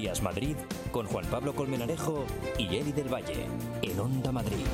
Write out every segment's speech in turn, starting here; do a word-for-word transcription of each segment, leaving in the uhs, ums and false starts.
Días Madrid con Juan Pablo Colmenarejo y Eli del Valle en Onda Madrid.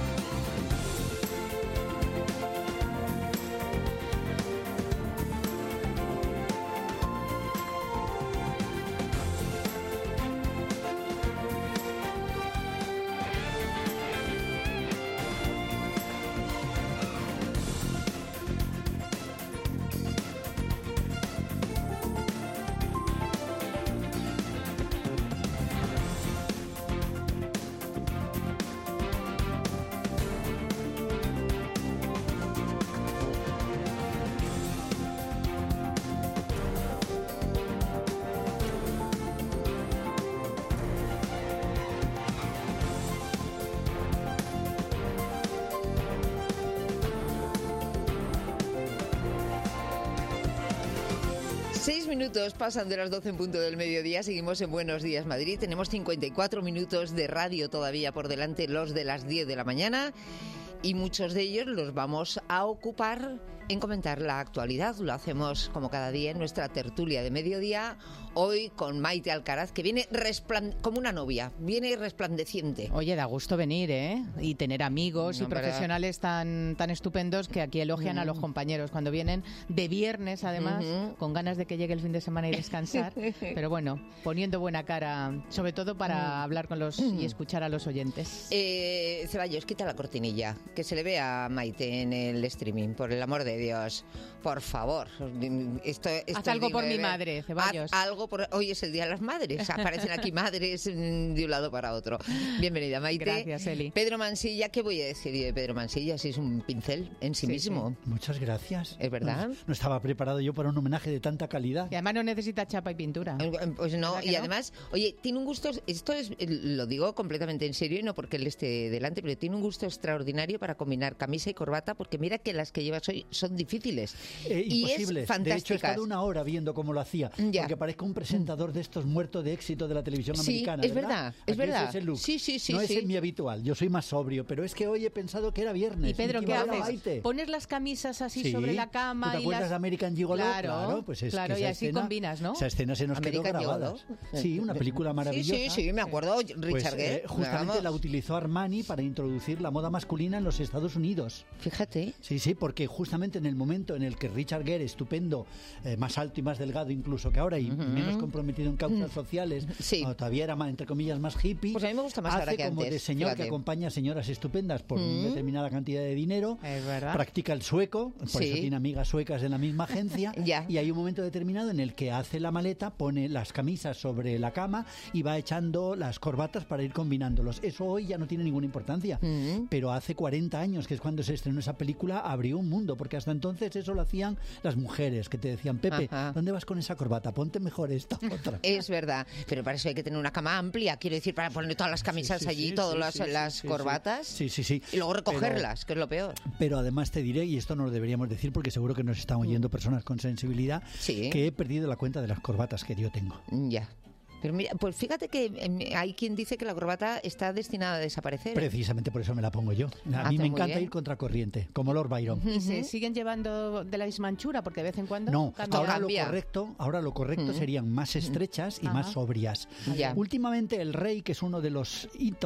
Seis minutos pasan de las doce en punto del mediodía. Seguimos en Buenos Días Madrid. Tenemos cincuenta y cuatro minutos de radio todavía por delante, los de las diez de la mañana. Y muchos de ellos los vamos a ocupar en comentar la actualidad. Lo hacemos como cada día en nuestra tertulia de mediodía. Hoy con Maite Alcaraz, que viene respland- como una novia, viene resplandeciente. Oye, da gusto venir, ¿eh? Y tener amigos No, y profesionales tan, tan estupendos que aquí elogian mm. a los compañeros cuando vienen de viernes, además, uh-huh. con ganas de que llegue el fin de semana y descansar. Pero bueno, poniendo buena cara, sobre todo para uh-huh. hablar con los uh-huh. y escuchar a los oyentes. Eh, Ceballos, quita la cortinilla, que se le vea a Maite en el streaming, por el amor de Dios. Por favor. Esto, esto Haz algo por mi madre, Ceballos. Haz algo por... Hoy es el Día de las Madres. Aparecen aquí madres de un lado para otro. Bienvenida, Maite. Gracias, Eli. Pedro Mansilla, ¿qué voy a decir yo de Pedro Mansilla? Si es un pincel en sí, sí mismo. Sí. Muchas gracias. ¿Es verdad? No, no estaba preparado yo para un homenaje de tanta calidad. Y además no necesita chapa y pintura. Pues no, y no? además, oye, tiene un gusto, esto es, lo digo completamente en serio y no porque él esté delante, pero tiene un gusto extraordinario para combinar camisa y corbata, porque mira que las que llevas hoy son difíciles. Eh, y imposibles. Es fantásticas. De hecho, he estado una hora viendo cómo lo hacía, ya. porque parezco un presentador de estos muertos de éxito de la televisión sí, americana. es verdad, es verdad. Es el look. Sí, sí, sí. No sí. es mi habitual, yo soy más sobrio, pero es que hoy he pensado que era viernes. Y Pedro, ¿qué haces? Maite. ¿Pones las camisas así sí. sobre la cama? ¿Tú te y acuerdas las... de American Gigolo? Claro, claro, pues es claro que y esa así escena, combinas, ¿no? Esa escena se nos American quedó grabada. Gigolo. Sí, una película maravillosa. Sí, sí, sí, me acuerdo, Richard pues, Gere. Eh, justamente Vamos. la utilizó Armani para introducir la moda masculina en los Estados Unidos. Fíjate. Sí, sí, porque justamente en el momento en el que Richard Gere, estupendo, eh, más alto y más delgado incluso que ahora y uh-huh. menos comprometido en causas uh-huh. sociales, sí. no, todavía era más, entre comillas, más hippie. Pues a mí me gusta más hace ahora que como antes. de señor Fíjate. Que acompaña a señoras estupendas por uh-huh. una determinada cantidad de dinero. Es verdad. Practica el sueco, por sí. eso tiene amigas suecas de la misma agencia. ya. Y hay un momento determinado en el que hace la maleta, pone las camisas sobre la cama y va echando las corbatas para ir combinándolos. Eso hoy ya no tiene ninguna importancia. Uh-huh. Pero hace cuarenta años, que es cuando se estrenó esa película, abrió un mundo, porque hasta entonces eso lo hacían las mujeres, que te decían, Pepe, Ajá. ¿dónde vas con esa corbata? Ponte mejor esta otra. Es verdad, pero para eso hay que tener una cama amplia, quiero decir, para poner todas las camisas sí, sí, allí, sí, todas sí, las, sí, las sí, corbatas. Sí, sí, sí. Y luego recogerlas, pero, que es lo peor. Pero además te diré, y esto no lo deberíamos decir porque seguro que nos están oyendo personas con sensibilidad, sí. que he perdido la cuenta de las corbatas que yo tengo. Ya. Pero mira, pues fíjate que hay quien dice que la corbata está destinada a desaparecer. Precisamente por eso me la pongo yo. A Hace mí me encanta bien. ir contracorriente, como Lord Byron. ¿Y se siguen llevando de la misma anchura? Porque de vez en cuando no, cambia. ahora cambia. lo correcto, ahora lo correcto uh-huh. serían más estrechas y Ajá. más sobrias. Ya. Últimamente el Rey, que es uno de los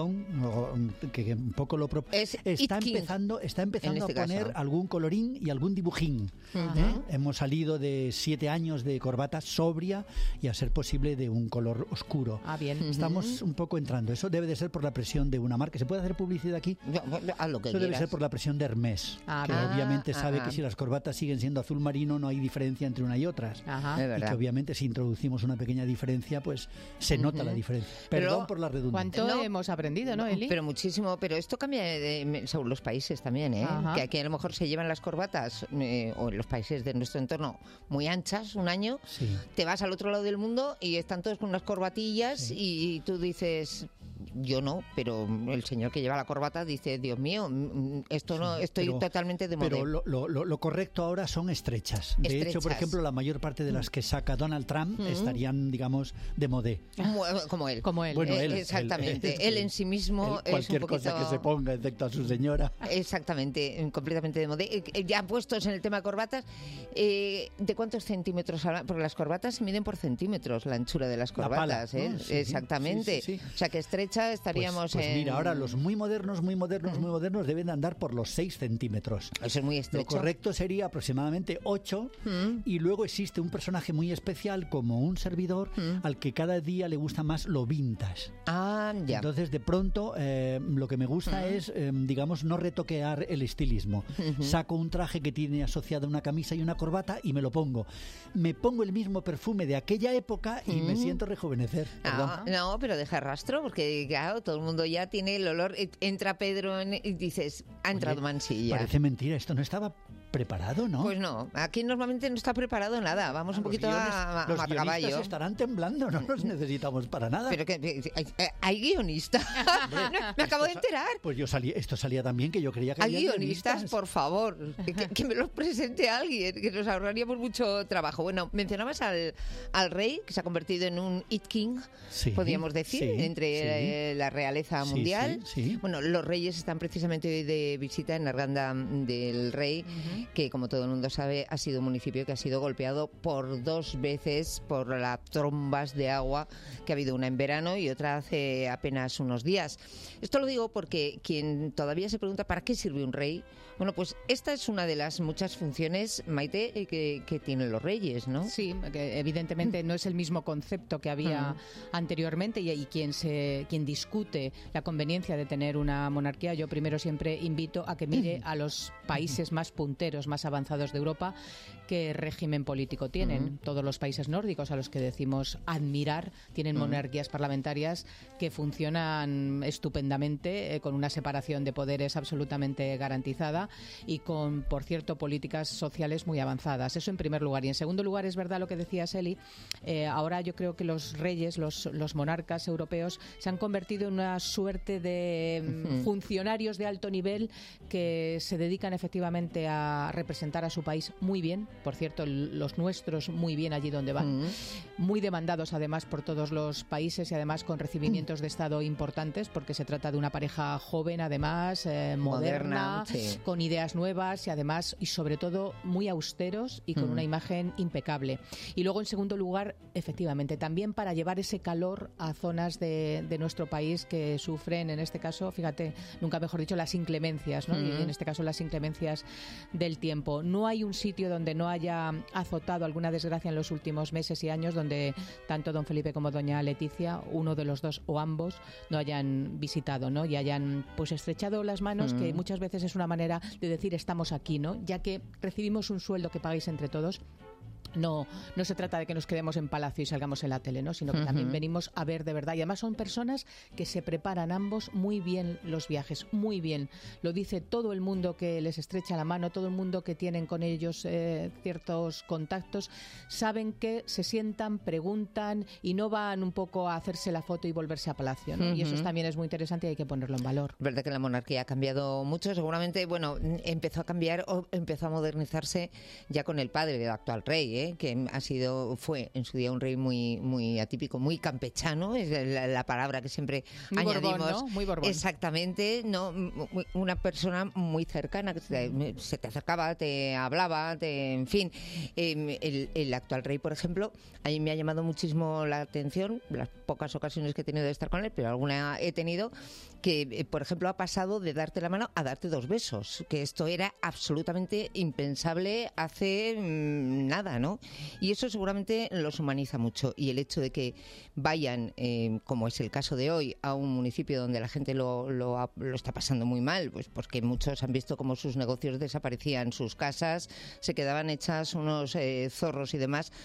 Eton, que un poco lo pro... es está empezando, está empezando este a poner caso. algún colorín y algún dibujín. Uh-huh. ¿Eh? Hemos salido de siete años de corbata sobria y a ser posible de un color oscuro. Ah, bien. Estamos un poco entrando. Eso debe de ser por la presión de una marca. ¿Se puede hacer publicidad aquí? Haz lo que Eso debe quieras. ser por la presión de Hermès, ah, que ah, obviamente ah, sabe ah. que si las corbatas siguen siendo azul marino no hay diferencia entre una y otras. Ajá. Es verdad. Y que obviamente si introducimos una pequeña diferencia, pues se nota uh-huh. la diferencia. Perdón pero, por la redundancia. ¿Cuánto no, hemos aprendido, no, Eli? Pero muchísimo. Pero esto cambia de, de, según los países también, ¿eh? Ajá. Que aquí a lo mejor se llevan las corbatas, eh, o en los países de nuestro entorno, muy anchas un año. Sí. Te vas al otro lado del mundo y están todos con unas corbatillas sí. y tú dices... yo no, pero el señor que lleva la corbata dice, Dios mío, esto no, estoy pero, totalmente de moda. Pero lo, lo, lo correcto ahora son estrechas. De estrechas. hecho, por ejemplo, la mayor parte de las que saca Donald Trump mm. estarían, digamos, de modé. Como él. Como él. Bueno, él eh, exactamente. Él, él, él en sí mismo él, es un poquito... cosa que se ponga, excepto a su señora. Exactamente, completamente de modé. Ya puestos en el tema corbatas, eh, ¿de cuántos centímetros hablan? Porque las corbatas se miden por centímetros, la anchura de las corbatas. La pala, ¿eh? ¿no? Sí, exactamente. Sí, sí, sí. O sea, que estrecha estaríamos pues, pues en... mira, ahora los muy modernos, muy modernos, muy modernos deben de andar por los seis centímetros. Eso es muy estrecho. Lo correcto sería aproximadamente ocho mm. y luego existe un personaje muy especial como un servidor mm. al que cada día le gusta más lo vintage. Ah, ya. Entonces, de pronto, eh, lo que me gusta mm. es, eh, digamos, no retoquear el estilismo. Mm-hmm. Saco un traje que tiene asociada una camisa y una corbata y me lo pongo. Me pongo el mismo perfume de aquella época y mm. me siento rejuvenecer. Ah, no, pero deja rastro, porque claro, todo el mundo ya tiene el olor. Entra Pedro en, y dices, ha entrado Oye, Mansilla. Parece mentira, esto no estaba preparado, ¿no? Pues no, aquí normalmente no está preparado nada. Vamos ah, un poquito guiones, a, a, los a caballo. Los estarán temblando, no los necesitamos para nada. Pero que hay, hay guionistas. no, me acabo de enterar. Pues yo salí, esto salía también que yo creía que hay había guionistas, guionistas. Por favor, que, que me los presente alguien, que nos ahorraríamos mucho trabajo. Bueno, mencionabas al, al rey, que se ha convertido en un It King, sí, podríamos decir, sí, entre sí. Eh, la realeza mundial. Sí, sí, sí. Bueno, los reyes están precisamente hoy de visita en Arganda del Rey, uh-huh. que como todo el mundo sabe, ha sido un municipio que ha sido golpeado por dos veces por las trombas de agua, que ha habido una en verano y otra hace apenas unos días. Esto lo digo porque quien todavía se pregunta ¿para qué sirve un rey? Bueno, pues esta es una de las muchas funciones, Maite, que, que tienen los reyes, ¿no? Sí, que evidentemente no es el mismo concepto que había uh-huh. anteriormente y, y quien se quien discute la conveniencia de tener una monarquía, yo primero siempre invito a que mire a los países más punteros, más avanzados de Europa, qué régimen político tienen. Uh-huh. Todos los países nórdicos a los que decimos admirar tienen uh-huh. monarquías parlamentarias que funcionan estupendamente, eh, con una separación de poderes absolutamente garantizada y con, por cierto, políticas sociales muy avanzadas. Eso en primer lugar. Y en segundo lugar, es verdad lo que decía Eli, eh, ahora yo creo que los reyes, los, los monarcas europeos se han convertido en una suerte de uh-huh. funcionarios de alto nivel que se dedican efectivamente a representar a su país muy bien. Por cierto, los nuestros muy bien allí donde van. Uh-huh. Muy demandados además por todos los países y además con recibimientos uh-huh. de Estado importantes, porque se trata de una pareja joven además, eh, moderna, moderna sí. con ideas nuevas y además y sobre todo muy austeros y con uh-huh. una imagen impecable. Y luego en segundo lugar, efectivamente, también para llevar ese calor a zonas de, de nuestro país que sufren, en este caso, fíjate, nunca mejor dicho, las inclemencias, ¿no? Uh-huh. Y en este caso las inclemencias del tiempo. No hay un sitio donde no haya azotado alguna desgracia en los últimos meses y años donde tanto don Felipe como doña Leticia, uno de los dos o ambos, no hayan visitado, ¿no? Y hayan pues estrechado las manos, uh-huh. que muchas veces es una manera de decir estamos aquí, ¿no? Ya que recibimos un sueldo que pagáis entre todos. No, no se trata de que nos quedemos en palacio y salgamos en la tele, ¿no? Sino que uh-huh. también venimos a ver de verdad. Y además son personas que se preparan ambos muy bien los viajes, muy bien. Lo dice todo el mundo que les estrecha la mano, todo el mundo que tienen con ellos eh, ciertos contactos, saben que se sientan, preguntan y no van un poco a hacerse la foto y volverse a palacio, ¿no? Uh-huh. Y eso también es muy interesante y hay que ponerlo en valor. Verdad que la monarquía ha cambiado mucho, seguramente, bueno, empezó a cambiar o empezó a modernizarse ya con el padre del actual rey, ¿eh? Que ha sido, fue en su día un rey muy, muy atípico, muy campechano, es la, la palabra que siempre muy añadimos. Borbón, ¿no? Muy Borbón. Exactamente, no, una persona muy cercana, que se, se te acercaba, te hablaba, te, en fin. Eh, el, el actual rey, por ejemplo, a mí me ha llamado muchísimo la atención, las pocas ocasiones que he tenido de estar con él, pero alguna he tenido, que, eh, por ejemplo, ha pasado de darte la mano a darte dos besos, que esto era absolutamente impensable hace mmm, nada, ¿no? Y eso seguramente los humaniza mucho. Y el hecho de que vayan, eh, como es el caso de hoy, a un municipio donde la gente lo, lo, lo está pasando muy mal, pues porque muchos han visto cómo sus negocios desaparecían, sus casas se quedaban hechas unos eh, zorros y demás.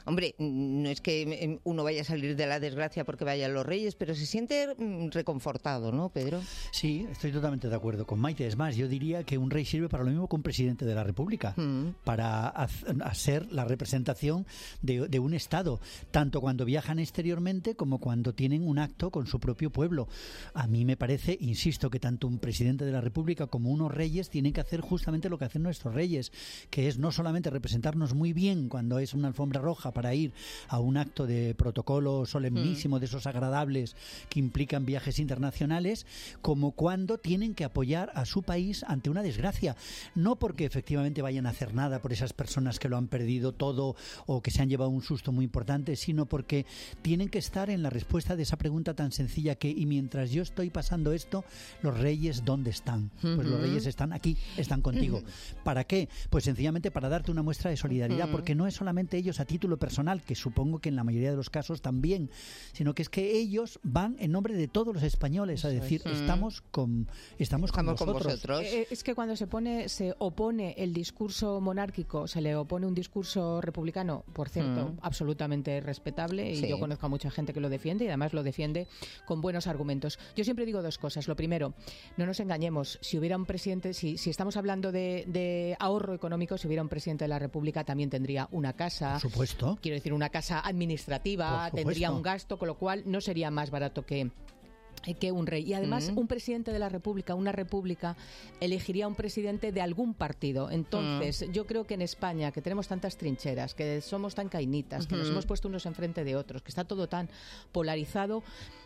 hombre, no es que uno vaya a salir de la desgracia porque vayan los reyes, pero se siente reconfortado, ¿no, Pedro? Sí, estoy totalmente de acuerdo con Maite. Es más, yo diría que un rey sirve para lo mismo que un presidente de la República, mm. para hacer la representación de, de un Estado, tanto cuando viajan exteriormente como cuando tienen un acto con su propio pueblo. A mí me parece, insisto, que tanto un presidente de la República como unos reyes tienen que hacer justamente lo que hacen nuestros reyes, que es no solamente representarnos muy bien cuando es una alfombra roja para ir a un acto de protocolo solemnísimo, mm. de esos agradables que implican viajes internacionales, como cuando tienen que apoyar a su país ante una desgracia. No porque efectivamente vayan a hacer nada por esas personas que lo han perdido todo o que se han llevado un susto muy importante, sino porque tienen que estar en la respuesta de esa pregunta tan sencilla que, y mientras yo estoy pasando esto, los reyes, ¿dónde están? Pues uh-huh. los reyes están aquí, están contigo. ¿Para qué? Pues sencillamente para darte una muestra de solidaridad, uh-huh. porque no es solamente ellos a título personal, que supongo que en la mayoría de los casos también, sino que es que ellos van en nombre de todos los españoles a decir, uh-huh. estamos con estamos, estamos con vosotros. Con vosotros. Eh, es que cuando se pone, se opone el discurso monárquico, se le opone un discurso republicano, por cierto, uh-huh. absolutamente respetable, y sí. yo conozco a mucha gente que lo defiende y además lo defiende con buenos argumentos. Yo siempre digo dos cosas. Lo primero, no nos engañemos, si hubiera un presidente, si, si estamos hablando de, de ahorro económico, si hubiera un presidente de la República también tendría una casa. Por supuesto. Quiero decir, una casa administrativa, tendría un gasto, con lo cual no sería más barato que que un rey. Y además, uh-huh. un presidente de la República, una república, elegiría un presidente de algún partido. Entonces, uh-huh. yo creo que en España, que tenemos tantas trincheras, que somos tan cainitas, uh-huh. que nos hemos puesto unos enfrente de otros, que está todo tan polarizado,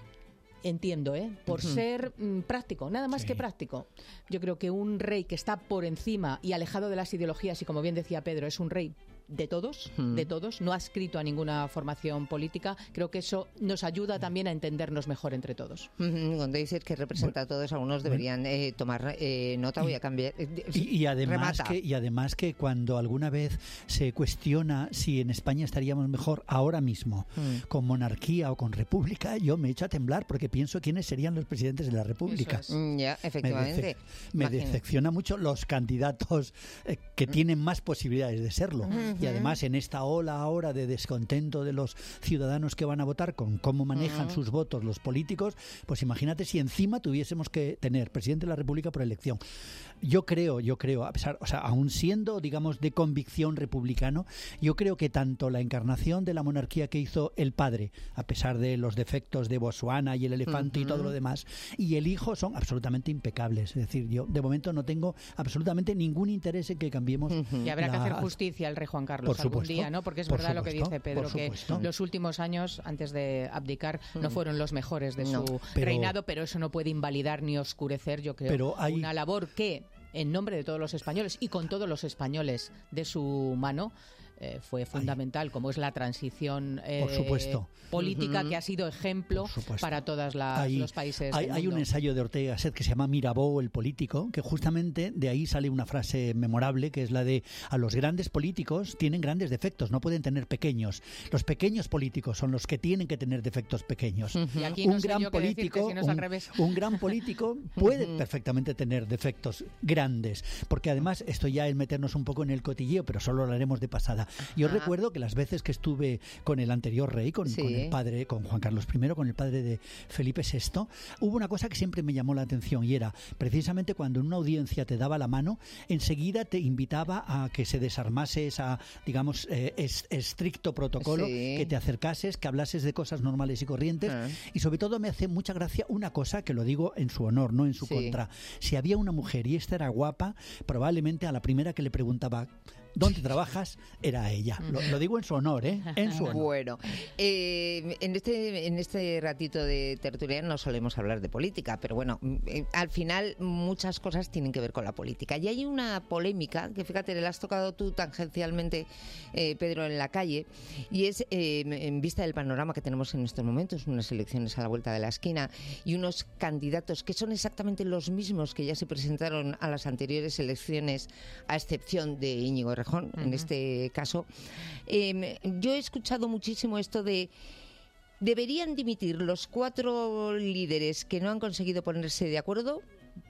entiendo, ¿eh? Por uh-huh. ser mm, práctico, nada más sí. que práctico. Yo creo que un rey que está por encima y alejado de las ideologías, y como bien decía Pedro, es un rey de todos, mm. de todos, no adscrito a ninguna formación política. Creo que eso nos ayuda también a entendernos mejor entre todos. Mm-hmm. Cuando dices que representa a todos, algunos deberían eh, tomar eh, nota, voy a cambiar. Eh, y, y, además que, y además que cuando alguna vez se cuestiona si en España estaríamos mejor ahora mismo, mm. con monarquía o con república, yo me echo a temblar porque pienso quiénes serían los presidentes de la república. Es. Mm, ya, efectivamente. Me, dece- me decepciona mucho los candidatos eh, que mm. tienen más posibilidades de serlo. Mm. Y además en esta ola ahora de descontento de los ciudadanos que van a votar con cómo manejan uh-huh. sus votos los políticos, pues imagínate si encima tuviésemos que tener presidente de la República por elección. Yo creo, yo creo, a pesar, o sea, aún siendo, digamos, de convicción republicano, yo creo que tanto la encarnación de la monarquía que hizo el padre, a pesar de los defectos de Botsuana y el elefante uh-huh. y todo lo demás, y el hijo son absolutamente impecables. Es decir, yo de momento no tengo absolutamente ningún interés en que cambiemos. Uh-huh. Y habrá la... que hacer justicia al rey Juan Carlos por algún supuesto, día, ¿no? Porque es por verdad supuesto, lo que dice Pedro, que los últimos años, antes de abdicar, uh-huh. no fueron los mejores de no, su pero, reinado, pero eso no puede invalidar ni oscurecer, yo creo, pero hay... una labor que, en nombre de todos los españoles y con todos los españoles de su mano, eh, fue fundamental, Ay. como es la transición eh, Por supuesto. política uh-huh. que ha sido ejemplo para todos los países hay, del hay mundo. un ensayo de Ortega Gasset que se llama Mirabeau, el político, que justamente de ahí sale una frase memorable, que es la de: a los grandes políticos tienen grandes defectos, no pueden tener pequeños. Los pequeños políticos son los que tienen que tener defectos pequeños. Uh-huh. Y aquí no un, sé gran yo qué político, decirte, si no es un, al revés. un gran político puede uh-huh. perfectamente tener defectos grandes, porque además esto ya es meternos un poco en el cotilleo, pero solo lo haremos de pasada. Yo uh-huh. recuerdo que las veces que estuve con el anterior rey, con, sí. con el padre, con Juan Carlos primero, con el padre de Felipe sexto, hubo una cosa que siempre me llamó la atención, y era precisamente cuando en una audiencia te daba la mano, enseguida te invitaba a que se desarmase esa, digamos, eh, es, estricto protocolo, sí. que te acercases, que hablases de cosas normales y corrientes, ah. y sobre todo me hace mucha gracia una cosa, que lo digo en su honor, no en su sí. contra. Si había una mujer y esta era guapa, probablemente a la primera que le preguntaba ¿dónde trabajas?, era ella. Lo, lo digo en su honor, ¿eh? En su honor. Bueno, eh, en este en este ratito de tertulia no solemos hablar de política, pero bueno, eh, al final muchas cosas tienen que ver con la política. Y hay una polémica, que fíjate, le has tocado tú tangencialmente, eh, Pedro, en la calle, y es eh, en vista del panorama que tenemos en estos momentos, unas elecciones a la vuelta de la esquina y unos candidatos que son exactamente los mismos que ya se presentaron a las anteriores elecciones, a excepción de Íñigo Errejón, Uh-huh. en este caso. Eh, yo he escuchado muchísimo esto de: ¿deberían dimitir los cuatro líderes que no han conseguido ponerse de acuerdo?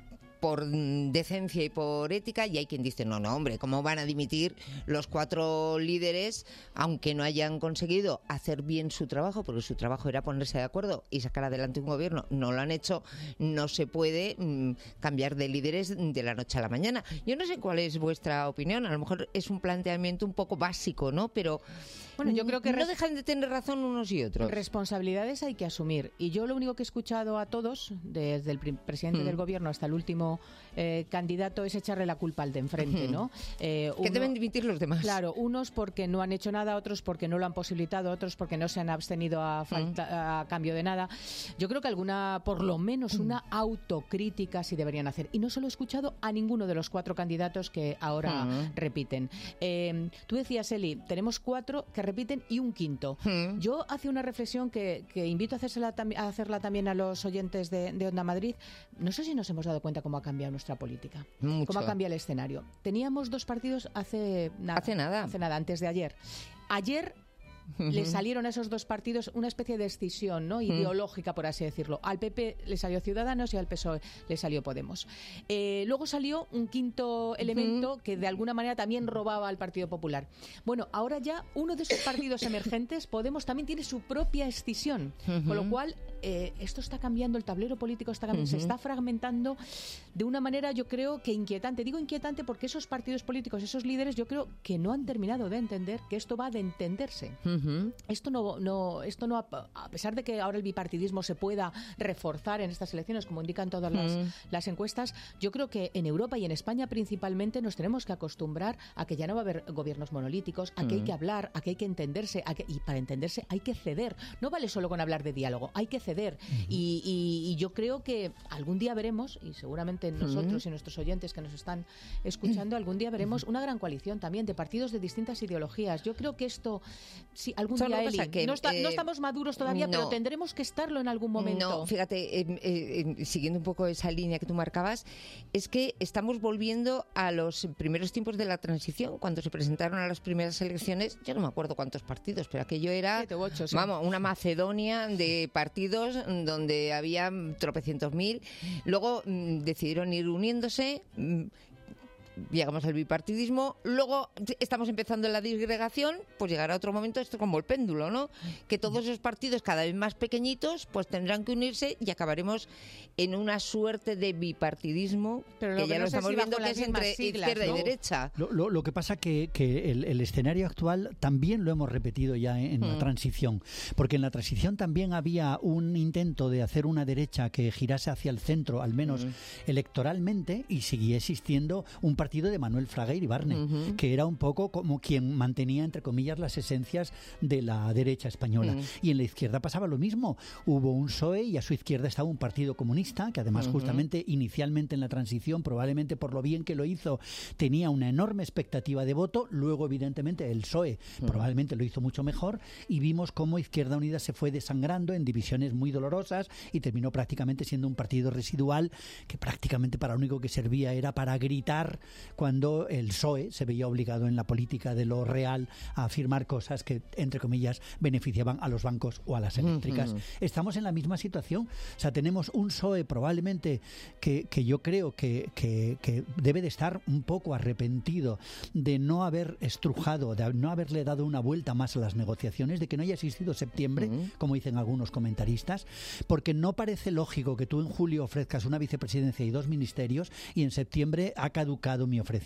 por decencia y por ética, y hay quien dice, no, no, hombre, ¿cómo van a dimitir los cuatro líderes aunque no hayan conseguido hacer bien su trabajo? Porque su trabajo era ponerse de acuerdo y sacar adelante un gobierno. No lo han hecho, no se puede mmm, cambiar de líderes de la noche a la mañana. Yo no sé cuál es vuestra opinión, a lo mejor es un planteamiento un poco básico, ¿no? Pero bueno, yo creo que no dejan de tener razón unos y otros. Responsabilidades hay que asumir. Y yo lo único que he escuchado a todos, desde el presidente mm. del gobierno hasta el último eh, candidato, es echarle la culpa al de enfrente, ¿no? Eh, uno, que deben dimitir los demás. Claro, unos porque no han hecho nada, otros porque no lo han posibilitado, otros porque no se han abstenido a, falta, mm. a cambio de nada. Yo creo que alguna, por lo menos una autocrítica sí deberían hacer. Y no solo he escuchado a ninguno de los cuatro candidatos que ahora mm. repiten. Eh, tú decías, Eli, tenemos cuatro que repiten y un quinto. Mm. Yo hacía una reflexión que, que invito a, hacérsela tam- a hacerla también a los oyentes de, de Onda Madrid. No sé si nos hemos dado cuenta cómo ha cambiado nuestra política. Mucho. Cómo ha cambiado el escenario. Teníamos dos partidos hace nada. Hace nada. Hace nada, antes de ayer. Ayer Uh-huh. le salieron a esos dos partidos una especie de escisión, ¿no? ideológica, uh-huh. por así decirlo. Al P P le salió Ciudadanos y al P S O E le salió Podemos. Eh, luego salió un quinto elemento uh-huh. que de alguna manera también robaba al Partido Popular. Bueno, ahora ya uno de esos partidos emergentes, Podemos, también tiene su propia escisión, uh-huh. con lo cual eh, esto está cambiando, el tablero político está cambiando, uh-huh. se está fragmentando de una manera, yo creo que inquietante. Digo inquietante porque esos partidos políticos, esos líderes, yo creo que no han terminado de entender que esto va de entenderse. Uh-huh. Uh-huh. Esto no, no, esto no, a pesar de que ahora el bipartidismo se pueda reforzar en estas elecciones, como indican todas las, uh-huh. las encuestas, yo creo que en Europa y en España principalmente nos tenemos que acostumbrar a que ya no va a haber gobiernos monolíticos, a que uh-huh. hay que hablar, a que hay que entenderse, a que, y para entenderse hay que ceder. No vale solo con hablar de diálogo, hay que ceder. Uh-huh. Y, y, y yo creo que algún día veremos, y seguramente nosotros uh-huh. y nuestros oyentes que nos están escuchando, algún día veremos una gran coalición también de partidos de distintas ideologías. Yo creo que esto... Sí, algún Solo día, Eli, que, no, está, eh, no estamos maduros todavía, no, pero tendremos que estarlo en algún momento. No, fíjate, eh, eh, siguiendo un poco esa línea que tú marcabas, es que estamos volviendo a los primeros tiempos de la transición, cuando se presentaron a las primeras elecciones, yo no me acuerdo cuántos partidos, pero aquello era, Siete u ocho, sí. vamos, una Macedonia de partidos donde había tropecientos mil. Luego mmm, decidieron ir uniéndose. Mmm, llegamos al bipartidismo, luego estamos empezando en la disgregación, pues llegará otro momento, esto como el péndulo, ¿no? Que todos esos partidos cada vez más pequeñitos, pues tendrán que unirse y acabaremos en una suerte de bipartidismo, pero que lo ya que lo no estamos si viendo que es entre siglas, izquierda ¿no? y derecha. Lo, lo, lo que pasa que, que el, el escenario actual también lo hemos repetido ya en, en mm. la transición, porque en la transición también había un intento de hacer una derecha que girase hacia el centro, al menos mm. electoralmente, y seguía existiendo un partido de Manuel Fraga Iribarne, uh-huh. que era un poco como quien mantenía, entre comillas, las esencias de la derecha española. Uh-huh. Y en la izquierda pasaba lo mismo. Hubo un P S O E y a su izquierda estaba un partido comunista, que además uh-huh. justamente inicialmente en la transición, probablemente por lo bien que lo hizo, tenía una enorme expectativa de voto. Luego, evidentemente, el P S O E uh-huh. probablemente lo hizo mucho mejor y vimos cómo Izquierda Unida se fue desangrando en divisiones muy dolorosas y terminó prácticamente siendo un partido residual que prácticamente para lo único que servía era para gritar cuando cuando el P S O E se veía obligado en la política de lo real a afirmar cosas que, entre comillas, beneficiaban a los bancos o a las eléctricas. Uh-huh. Estamos en la misma situación. O sea, tenemos un P S O E probablemente que, que yo creo que, que, que debe de estar un poco arrepentido de no haber estrujado, de no haberle dado una vuelta más a las negociaciones, de que no haya existido septiembre, uh-huh. como dicen algunos comentaristas, porque no parece lógico que tú en julio ofrezcas una vicepresidencia y dos ministerios y en septiembre ha caducado mi ofrecimiento.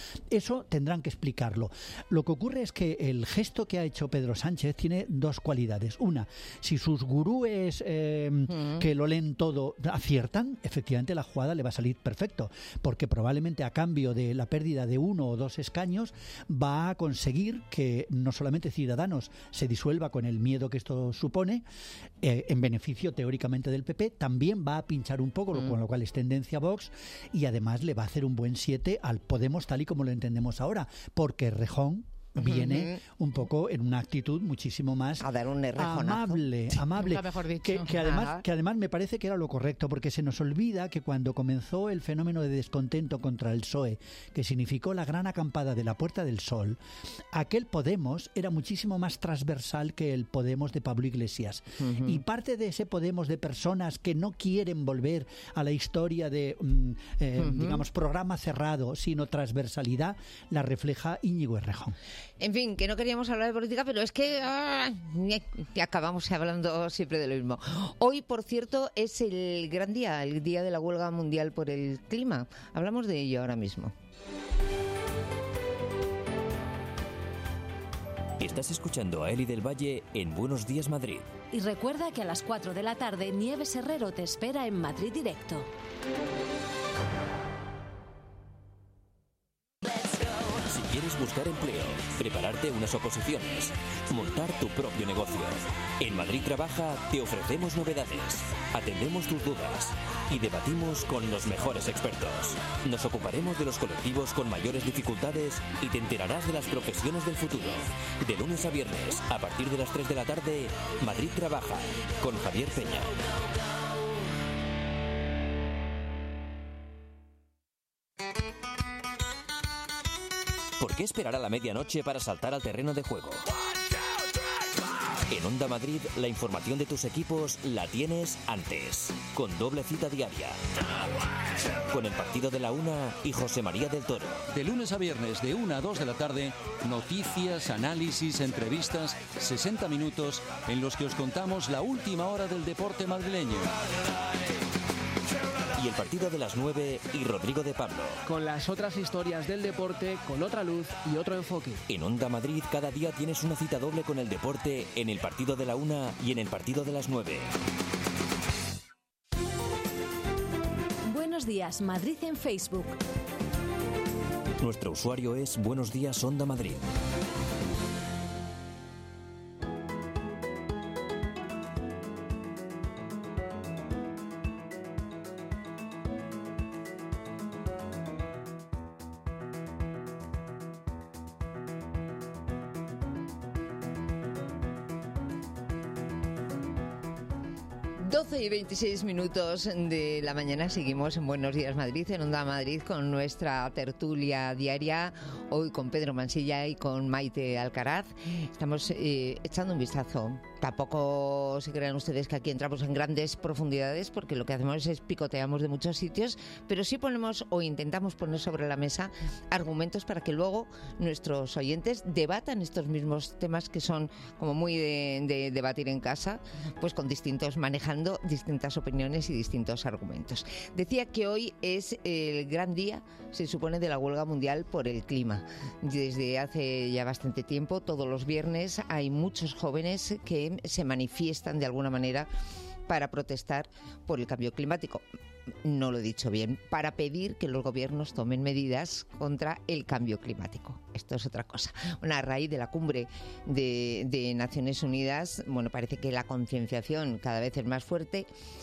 Eso tendrán que explicarlo. Lo que ocurre es que el gesto que ha hecho Pedro Sánchez tiene dos cualidades. Una, si sus gurúes eh, mm. que lo leen todo aciertan, efectivamente la jugada le va a salir perfecto, porque probablemente a cambio de la pérdida de uno o dos escaños va a conseguir que no solamente Ciudadanos se disuelva con el miedo que esto supone, eh, en beneficio teóricamente del P P, también va a pinchar un poco, mm. con lo cual es tendencia Vox, y además le va a hacer un buen siete al Podemos tal y como lo entendemos ahora, porque Rejón viene uh-huh. un poco en una actitud muchísimo más a dar un amable, amable, Nunca mejor dicho. Que, que además, que además me parece que era lo correcto, porque se nos olvida que cuando comenzó el fenómeno de descontento contra el P S O E, que significó la gran acampada de la Puerta del Sol, aquel Podemos era muchísimo más transversal que el Podemos de Pablo Iglesias. Uh-huh. Y parte de ese Podemos de personas que no quieren volver a la historia de, mm, eh, uh-huh. digamos, programa cerrado, sino transversalidad, la refleja Íñigo Errejón. En fin, que no queríamos hablar de política, pero es que ah, acabamos hablando siempre de lo mismo. Hoy, por cierto, es el gran día, el día de la huelga mundial por el clima. Hablamos de ello ahora mismo. Estás escuchando a Eli del Valle en Buenos Días Madrid. Y recuerda que a las cuatro de la tarde Nieves Herrero te espera en Madrid Directo. Si quieres buscar empleo, prepararte unas oposiciones, montar tu propio negocio, en Madrid Trabaja te ofrecemos novedades, atendemos tus dudas y debatimos con los mejores expertos. Nos ocuparemos de los colectivos con mayores dificultades y te enterarás de las profesiones del futuro. De lunes a viernes, a partir de las tres de la tarde, Madrid Trabaja, con Javier Peña. ¿Por qué esperar a la medianoche para saltar al terreno de juego? En Onda Madrid, la información de tus equipos la tienes antes, con doble cita diaria. Con el partido de la una y José María del Toro. De lunes a viernes, de una a dos de la tarde, noticias, análisis, entrevistas, sesenta minutos en los que os contamos la última hora del deporte madrileño. Y el partido de las nueve y Rodrigo de Pablo. Con las otras historias del deporte, con otra luz y otro enfoque. En Onda Madrid cada día tienes una cita doble con el deporte en el partido de la una y en el partido de las nueve. Buenos días Madrid en Facebook. Nuestro usuario es Buenos Días Onda Madrid. doce y veintiséis minutos de la mañana, seguimos en Buenos Días Madrid, en Onda Madrid, con nuestra tertulia diaria, hoy con Pedro Mansilla y con Maite Alcaraz. Estamos eh, echando un vistazo. Tampoco se crean ustedes que aquí entramos en grandes profundidades, porque lo que hacemos es picoteamos de muchos sitios, pero sí ponemos o intentamos poner sobre la mesa argumentos para que luego nuestros oyentes debatan estos mismos temas que son como muy de, de debatir en casa, pues con distintos, manejando distintas opiniones y distintos argumentos. Decía que hoy es el gran día, se supone, de la huelga mundial por el clima. Desde hace ya bastante tiempo, todos los viernes hay muchos jóvenes que se manifiestan de alguna manera para protestar por el cambio climático. No lo he dicho bien, para pedir que los gobiernos tomen medidas contra el cambio climático. Esto es otra cosa. Bueno, a raíz de la cumbre de, de Naciones Unidas, bueno, parece que la concienciación cada vez es más fuerte.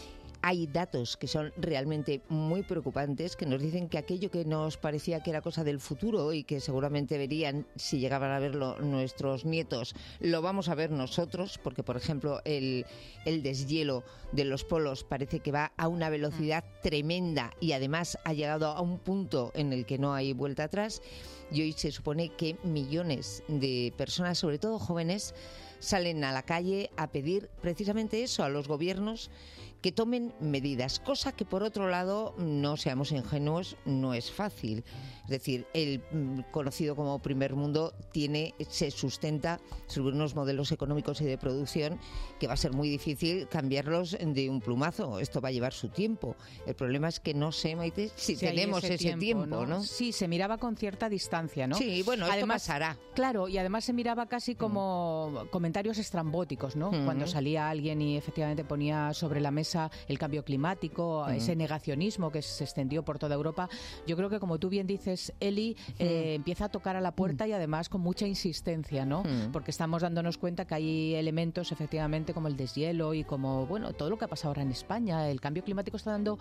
Hay datos que son realmente muy preocupantes, que nos dicen que aquello que nos parecía que era cosa del futuro y que seguramente verían, si llegaban a verlo nuestros nietos, lo vamos a ver nosotros, porque, por ejemplo, el, el deshielo de los polos parece que va a una velocidad tremenda y además ha llegado a un punto en el que no hay vuelta atrás. Y hoy se supone que millones de personas, sobre todo jóvenes, salen a la calle a pedir precisamente eso a los gobiernos, que tomen medidas, cosa que, por otro lado, no seamos ingenuos, no es fácil. Es decir, el conocido como primer mundo tiene, se sustenta sobre unos modelos económicos y de producción que va a ser muy difícil cambiarlos de un plumazo. Esto va a llevar su tiempo. El problema es que no sé, Maite, si sí, tenemos ese, ese tiempo, tiempo ¿no? ¿no? Sí, se miraba con cierta distancia, ¿no? Sí, bueno, además, esto pasará. Claro, y además se miraba casi como mm. comentarios estrambóticos, ¿no? Mm. Cuando salía alguien y efectivamente ponía sobre la mesa excusa el cambio climático, uh-huh. ese negacionismo que se extendió por toda Europa. Yo creo que, como tú bien dices, Eli, uh-huh. eh, empieza a tocar a la puerta uh-huh. y además con mucha insistencia, ¿no? Uh-huh. Porque estamos dándonos cuenta que hay elementos, efectivamente, como el deshielo y como, bueno, todo lo que ha pasado ahora en España. El cambio climático está dando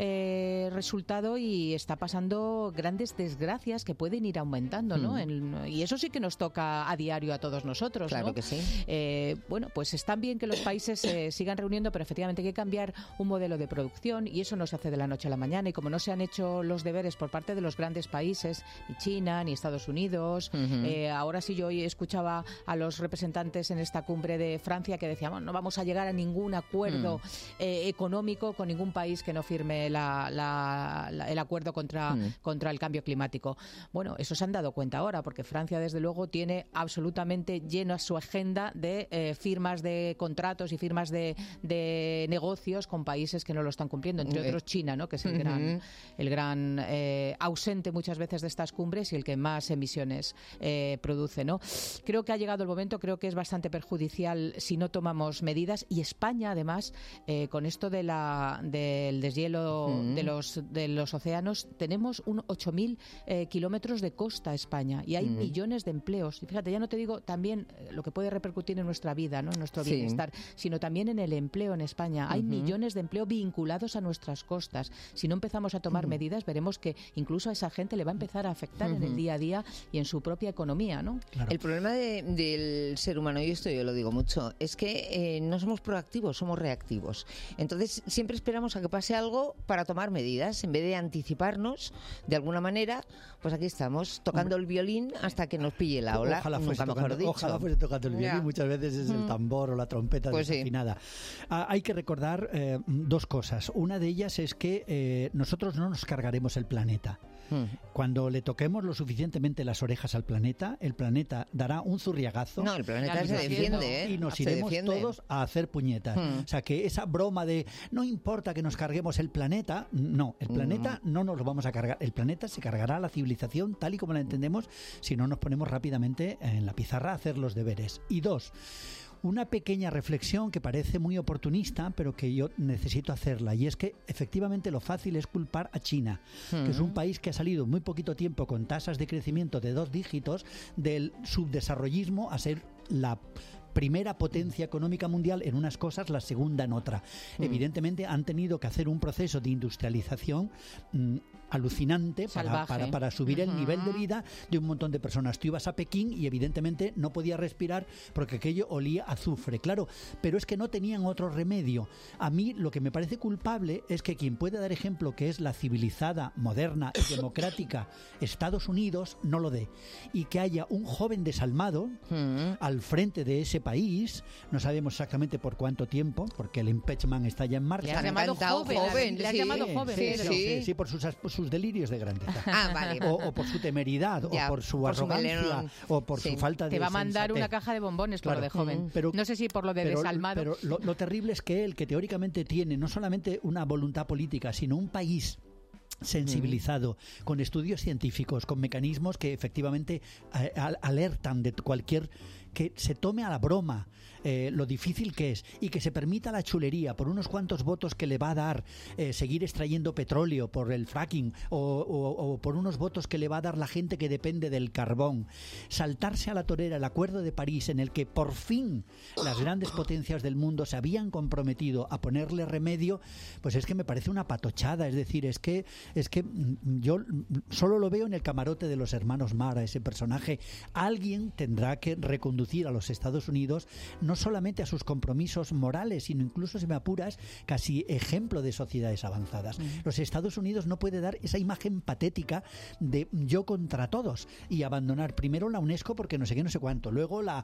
eh, resultado y está pasando grandes desgracias que pueden ir aumentando, ¿no? Uh-huh. En, y eso sí que nos toca a diario a todos nosotros, claro, ¿no? que sí. Eh, bueno, pues están bien que los países se eh, sigan reuniendo, pero efectivamente hay que cambiar un modelo de producción y eso no se hace de la noche a la mañana. Y como no se han hecho los deberes por parte de los grandes países, ni China, ni Estados Unidos, uh-huh. eh, ahora sí yo hoy escuchaba a los representantes en esta cumbre de Francia que decían, bueno, no vamos a llegar a ningún acuerdo uh-huh. eh, económico con ningún país que no firme la, la, la, el acuerdo contra, uh-huh. contra el cambio climático. Bueno, eso se han dado cuenta ahora, porque Francia, desde luego, tiene absolutamente llena su agenda de eh, firmas de contratos y firmas de, de negocios con países que no lo están cumpliendo, entre otros China, ¿no? Que es el uh-huh. gran, el gran eh, ausente muchas veces de estas cumbres y el que más emisiones eh, produce, ¿no? Creo que ha llegado el momento, creo que es bastante perjudicial si no tomamos medidas, y España, además, eh, con esto de la, del deshielo uh-huh. de, los, de los océanos, tenemos un ocho mil eh, kilómetros de costa España y hay uh-huh. millones de empleos. Y fíjate, ya no te digo también lo que puede repercutir en nuestra vida, ¿no? En nuestro sí. bienestar, sino también en el empleo en España. Hay uh-huh. millones de empleo vinculados a nuestras costas. Si no empezamos a tomar uh-huh. medidas, veremos que incluso a esa gente le va a empezar a afectar uh-huh. en el día a día y en su propia economía, ¿no? Claro. El problema de, del ser humano, y esto yo lo digo mucho, es que eh, no somos proactivos, somos reactivos. Entonces siempre esperamos a que pase algo para tomar medidas, en vez de anticiparnos de alguna manera. Pues aquí estamos, tocando Hombre. el violín hasta que nos pille la ola. Ojalá fuese, nunca tocando, mejor dicho. Ojalá fuese tocando el violín, ya. muchas veces es el tambor o la trompeta pues desafinada. Sí. Ah, hay que recordar eh, dos cosas. Una de ellas es que eh, nosotros no nos cargaremos el planeta. Cuando le toquemos lo suficientemente las orejas al planeta, el planeta dará un zurriagazo. No, el planeta se defiende, ¿eh? Y nos se iremos defiende. todos a hacer puñetas. Hmm. O sea, que esa broma de no importa que nos carguemos el planeta, no, el planeta no, no nos lo vamos a cargar. El planeta se cargará a la civilización tal y como la entendemos si no nos ponemos rápidamente en la pizarra a hacer los deberes. Y dos, una pequeña reflexión que parece muy oportunista, pero que yo necesito hacerla, y es que efectivamente lo fácil es culpar a China, uh-huh. que es un país que ha salido en muy poquito tiempo con tasas de crecimiento de dos dígitos del subdesarrollismo a ser la primera potencia económica mundial en unas cosas, la segunda en otra. Mm. Evidentemente han tenido que hacer un proceso de industrialización mmm, alucinante para, para, para subir uh-huh. el nivel de vida de un montón de personas. Tú ibas a Pekín y evidentemente no podías respirar porque aquello olía a azufre, claro, pero es que no tenían otro remedio. A mí lo que me parece culpable es que quien puede dar ejemplo, que es la civilizada, moderna y democrática Estados Unidos, no lo dé. Y que haya un joven desalmado uh-huh. al frente de ese país, no sabemos exactamente por cuánto tiempo, porque el impeachment está ya en marcha. Le has llamado joven, joven, le has sí, llamado joven. Sí, Pedro. sí. Sí, sí, por sus, por sus delirios de grandeza. Ah, vale. O, o por su temeridad, ya, o por su por arrogancia, su o por sí. su falta de Te va a mandar sensatez. Una caja de bombones por claro. lo de joven. Pero, no sé si por lo de pero, desalmado. Pero lo, lo terrible es que él, que teóricamente tiene no solamente una voluntad política, sino un país sensibilizado, mm. con estudios científicos, con mecanismos que efectivamente eh, alertan de cualquier... que se tome a la broma eh, lo difícil que es y que se permita la chulería por unos cuantos votos que le va a dar eh, seguir extrayendo petróleo por el fracking o, o, o por unos votos que le va a dar la gente que depende del carbón. Saltarse a la torera el Acuerdo de París, en el que por fin las grandes potencias del mundo se habían comprometido a ponerle remedio, pues es que me parece una patochada. Es decir, es que, es que yo solo lo veo en el camarote de los hermanos Mara, ese personaje. Alguien tendrá que reconducir a los Estados Unidos no solamente a sus compromisos morales, sino incluso, si me apuras, casi ejemplo de sociedades avanzadas. Uh-huh. Los Estados Unidos no puede dar esa imagen patética de yo contra todos y abandonar primero la UNESCO porque no sé qué, no sé cuánto, luego la,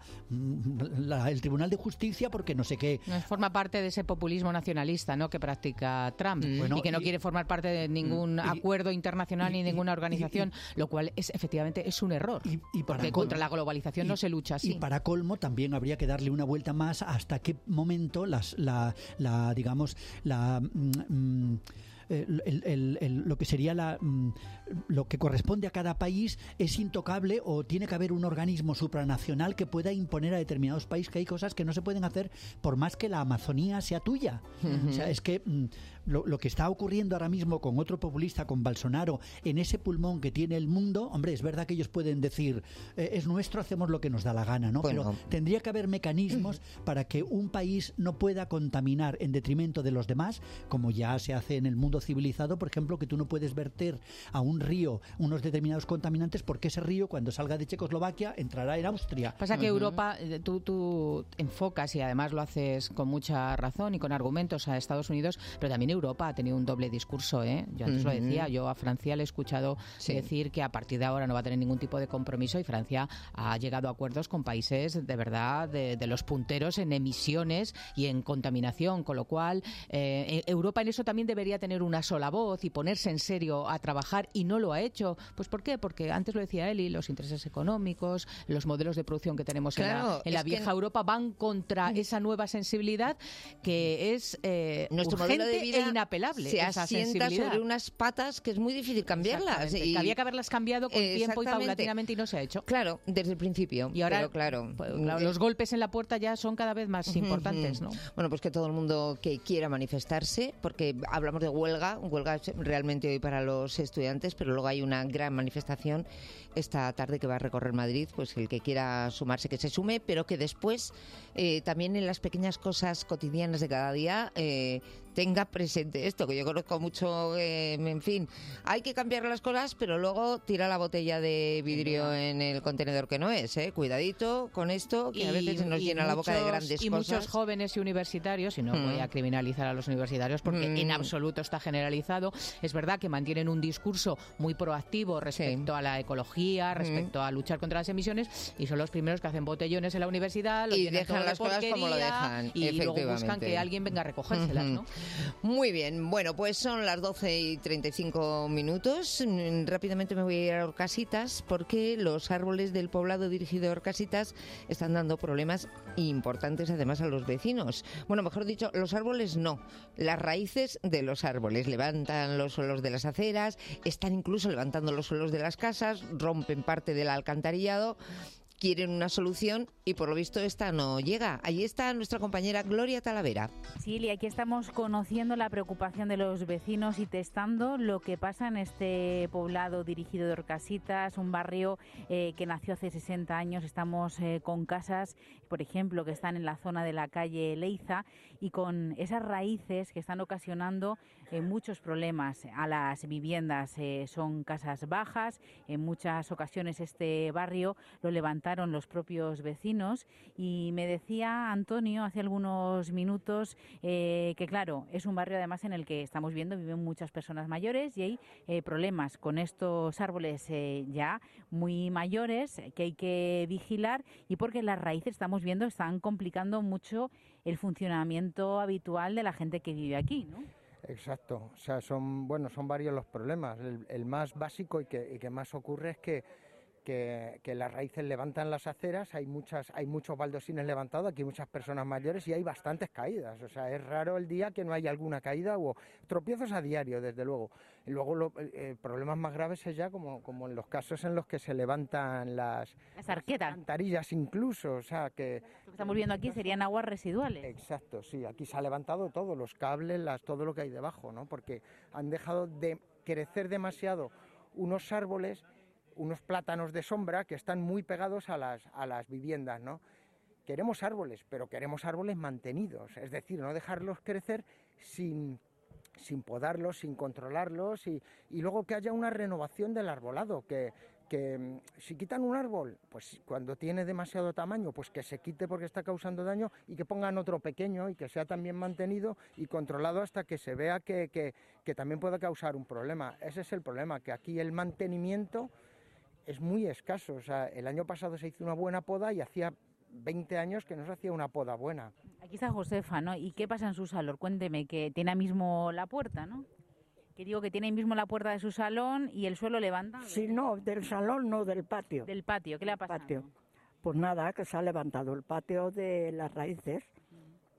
la el Tribunal de Justicia porque no sé qué. No forma parte de ese populismo nacionalista, ¿no?, que practica Trump, uh-huh. bueno, y que no y, quiere formar parte de ningún y, acuerdo internacional y, ni ninguna organización, y, y, lo cual es efectivamente es un error, y, y porque col- contra la globalización y, no se lucha así. Y para colmo también habría que darle una vuelta más hasta qué momento las, la, la digamos la mm, eh, el, el, el, lo que sería la, mm, lo que corresponde a cada país es intocable, o tiene que haber un organismo supranacional que pueda imponer a determinados países que hay cosas que no se pueden hacer por más que la Amazonía sea tuya. Uh-huh. O sea, es que mm, lo, lo que está ocurriendo ahora mismo con otro populista, con Bolsonaro, en ese pulmón que tiene el mundo, hombre, es verdad que ellos pueden decir eh, es nuestro, hacemos lo que nos da la gana, ¿no? Bueno. Pero tendría que haber mecanismos para que un país no pueda contaminar en detrimento de los demás, como ya se hace en el mundo civilizado, por ejemplo, que tú no puedes verter a un río unos determinados contaminantes porque ese río, cuando salga de Checoslovaquia, entrará en Austria. Pasa que uh-huh. Europa, tú, tú enfocas, y además lo haces con mucha razón y con argumentos, a Estados Unidos, pero también Europa ha tenido un doble discurso, ¿eh? Yo antes uh-huh. lo decía, yo a Francia le he escuchado sí. decir que a partir de ahora no va a tener ningún tipo de compromiso, y Francia ha llegado a acuerdos con países de verdad de, de los punteros en emisiones y en contaminación, con lo cual eh, Europa en eso también debería tener una sola voz y ponerse en serio a trabajar, y no lo ha hecho. Pues ¿por qué? Porque antes lo decía Eli, los intereses económicos, los modelos de producción que tenemos claro, en la, en la vieja que... Europa van contra esa nueva sensibilidad que es eh, nuestro urgente modelo de vida e inapelable. Se asienta sobre unas patas que es muy difícil cambiarlas. Y... que había que haberlas cambiado con tiempo y paulatinamente, y no se ha hecho. Claro, desde el principio. Y ahora, pero claro, pues, claro, los golpes en la puerta ya son cada vez más importantes, ¿no? Bueno, pues que todo el mundo que quiera manifestarse, porque hablamos de huelga, huelga es realmente hoy para los estudiantes, pero luego hay una gran manifestación esta tarde que va a recorrer Madrid, pues el que quiera sumarse que se sume, pero que después eh, también en las pequeñas cosas cotidianas de cada día eh, tenga presente esto, que yo conozco mucho, eh, en fin, hay que cambiar las cosas, pero luego tira la botella de vidrio en el contenedor que no es, ¿eh? Cuidadito con esto, que y, a veces se nos llena muchos, la boca de grandes y cosas. Y muchos jóvenes y universitarios, y no mm. voy a criminalizar a los universitarios porque mm. en absoluto está generalizado, es verdad que mantienen un discurso muy proactivo respecto sí. a la ecología, respecto mm. a luchar contra las emisiones, y son los primeros que hacen botellones en la universidad, y dejan las cosas como lo dejan, y luego buscan que alguien venga a recogérselas, mm-hmm. ¿no? Muy bien, bueno, pues son las doce y treinta y cinco minutos. Rápidamente me voy a ir a Orcasitas, porque los árboles del poblado dirigido a Orcasitas están dando problemas importantes además a los vecinos. Bueno, mejor dicho, los árboles no, las raíces de los árboles levantan los suelos de las aceras, están incluso levantando los suelos de las casas, rompen parte del alcantarillado. Quieren una solución y por lo visto esta no llega. Allí está nuestra compañera Gloria Talavera. Sí, y aquí estamos conociendo la preocupación de los vecinos y testando lo que pasa en este poblado dirigido de Orcasitas, un barrio eh, que nació hace sesenta años. Estamos eh, con casas, por ejemplo, que están en la zona de la calle Leiza, y con esas raíces que están ocasionando eh, muchos problemas a las viviendas. Eh, son casas bajas, en muchas ocasiones este barrio lo levantaron los propios vecinos, y me decía Antonio hace algunos minutos eh, que claro, es un barrio además en el que estamos viendo viven muchas personas mayores, y hay eh, problemas con estos árboles eh, ya muy mayores que hay que vigilar, y porque las raíces estamos viendo están complicando mucho el funcionamiento habitual de la gente que vive aquí, ¿no? Exacto, o sea, son bueno, son varios los problemas. El, el más básico y que, y que más ocurre es que Que, que las raíces levantan las aceras, hay muchas, hay muchos baldosines levantados, aquí hay muchas personas mayores y hay bastantes caídas, o sea, es raro el día que no haya alguna caída o tropiezos a diario, desde luego. Y luego los eh, problemas más graves es ya como, como en los casos en los que se levantan las, las arquetas, alcantarillas incluso, o sea, que... Lo que estamos viendo aquí serían aguas residuales. Exacto, sí, aquí se ha levantado todo, los cables, las, todo lo que hay debajo, ¿no? Porque han dejado de crecer demasiado unos árboles, unos plátanos de sombra que están muy pegados a las, a las viviendas, ¿no? Queremos árboles, pero queremos árboles mantenidos, es decir, no dejarlos crecer sin, sin podarlos, sin controlarlos, y, y luego que haya una renovación del arbolado, que, que si quitan un árbol, pues cuando tiene demasiado tamaño, pues que se quite porque está causando daño, y que pongan otro pequeño y que sea también mantenido y controlado hasta que se vea que, que, que también puede causar un problema. Ese es el problema, que aquí el mantenimiento es muy escaso. O sea, el año pasado se hizo una buena poda y hacía veinte años que no se hacía una poda buena. Aquí está Josefa, ¿no? ¿Y qué pasa en su salón? Cuénteme, que tiene ahí mismo la puerta, ¿no? Que digo que tiene ahí mismo la puerta de su salón y el suelo levanta. Sí, no, del salón no, del patio. Del patio, ¿qué le ha pasado? Patio. Pues nada, que se ha levantado el patio de las raíces.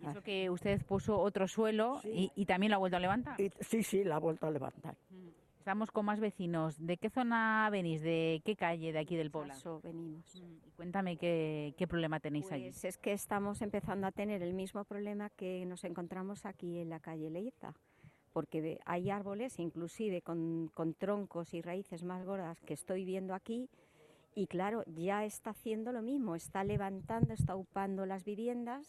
levantar. Eso que usted puso otro suelo Sí. y, y también lo ha vuelto a levantar. Y- sí, sí, la ha vuelto a levantar. Estamos con más vecinos. ¿De qué zona venís? ¿De qué calle de aquí del poblado? Saso venimos. Y cuéntame qué, qué problema tenéis allí. Pues es que estamos empezando a tener el mismo problema que nos encontramos aquí en la calle Leiza, porque de- hay árboles, inclusive con, con troncos y raíces más gordas que estoy viendo aquí, y claro, ya está haciendo lo mismo, está levantando, está upando las viviendas,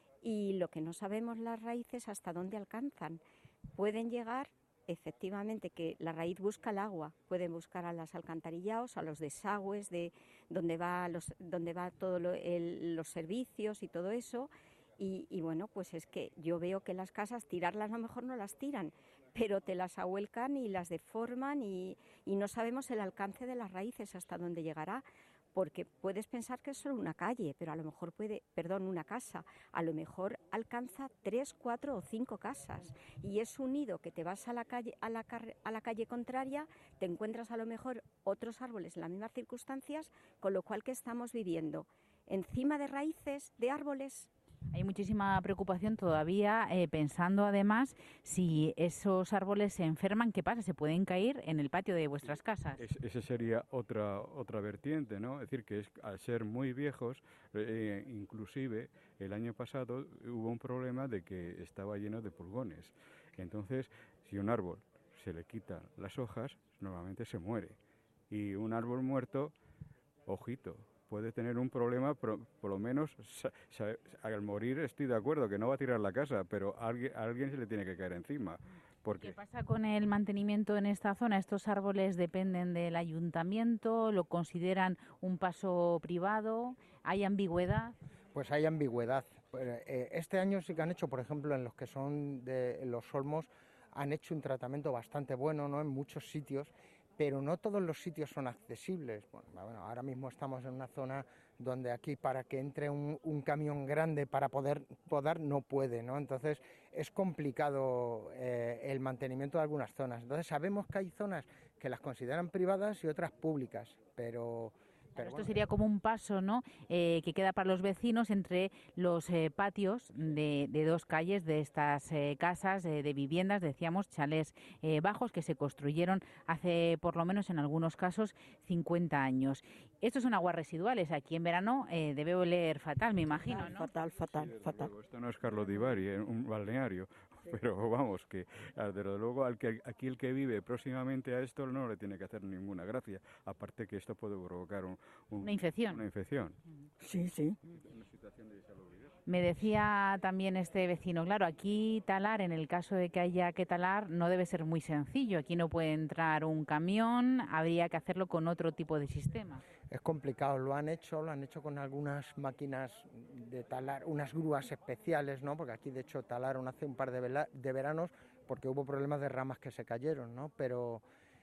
y lo que no sabemos las raíces hasta dónde alcanzan. Pueden llegar, efectivamente, que la raíz busca el agua, pueden buscar a los alcantarillados, a los desagües, de donde va los, donde va todos lo, el- los servicios y todo eso. Y, y bueno, pues es que yo veo que las casas, tirarlas a lo mejor no las tiran, pero te las ahuelcan y las deforman y, y no sabemos el alcance de las raíces hasta dónde llegará. Porque puedes pensar que es solo una calle, pero a lo mejor puede, perdón, una casa, a lo mejor alcanza tres, cuatro o cinco casas. Y es un nido que te vas a la calle, a la, carre- a la calle contraria, te encuentras a lo mejor otros árboles en las mismas circunstancias, con lo cual que estamos viviendo encima de raíces de árboles. Hay muchísima preocupación todavía, eh, pensando además si esos árboles se enferman, ¿qué pasa? ¿Se pueden caer en el patio de vuestras casas? Es, esa sería otra otra vertiente, ¿no? Es decir, que es, al ser muy viejos, eh, inclusive el año pasado hubo un problema de que estaba lleno de pulgones. Entonces, si un árbol se le quita las hojas, normalmente se muere. Y un árbol muerto, ojito, puede tener un problema, por, por lo menos sa- sa- al morir estoy de acuerdo que no va a tirar la casa, pero a alguien, a alguien se le tiene que caer encima. Porque ¿Qué pasa con el mantenimiento en esta zona? ¿Estos árboles dependen del ayuntamiento? ¿Lo consideran un paso privado? ¿Hay ambigüedad? Pues hay ambigüedad. Eh, Este año sí que han hecho, por ejemplo, en los que son de en los Olmos, han hecho un tratamiento bastante bueno, ¿no? En muchos sitios, pero no todos los sitios son accesibles. Bueno, bueno, ahora mismo estamos en una zona donde aquí para que entre un, un camión grande para poder podar no puede, ¿no? Entonces es complicado eh, el mantenimiento de algunas zonas. Entonces sabemos que hay zonas que las consideran privadas y otras públicas, pero... Pero pero esto bueno, sería como un paso, ¿no? Eh, que queda para los vecinos entre los eh, patios de, de dos calles de estas eh, casas eh, de viviendas, decíamos, chalés eh, bajos que se construyeron hace, por lo menos en algunos casos, cincuenta años. Estos son aguas residuales. Aquí en verano eh, debe oler fatal, me imagino, ¿no? Fatal, fatal, desde fatal. luego, esto no es Carlos Di Bari, es un balneario, pero vamos, que ah, desde luego al que, aquí el que vive próximamente a esto no le tiene que hacer ninguna gracia, aparte que esto puede provocar un, un- Una infección. Una infección. Sí, sí. Una situación de insalubridad. Me decía también este vecino, claro, aquí talar, en el caso de que haya que talar, no debe ser muy sencillo. Aquí no puede entrar un camión, habría que hacerlo con otro tipo de sistema. es complicado, lo han hecho, lo han hecho con algunas máquinas de talar, unas grúas especiales, ¿no? Porque aquí de hecho talaron hace un par de, vela- de veranos porque hubo problemas de ramas que se cayeron, ¿no? Pero,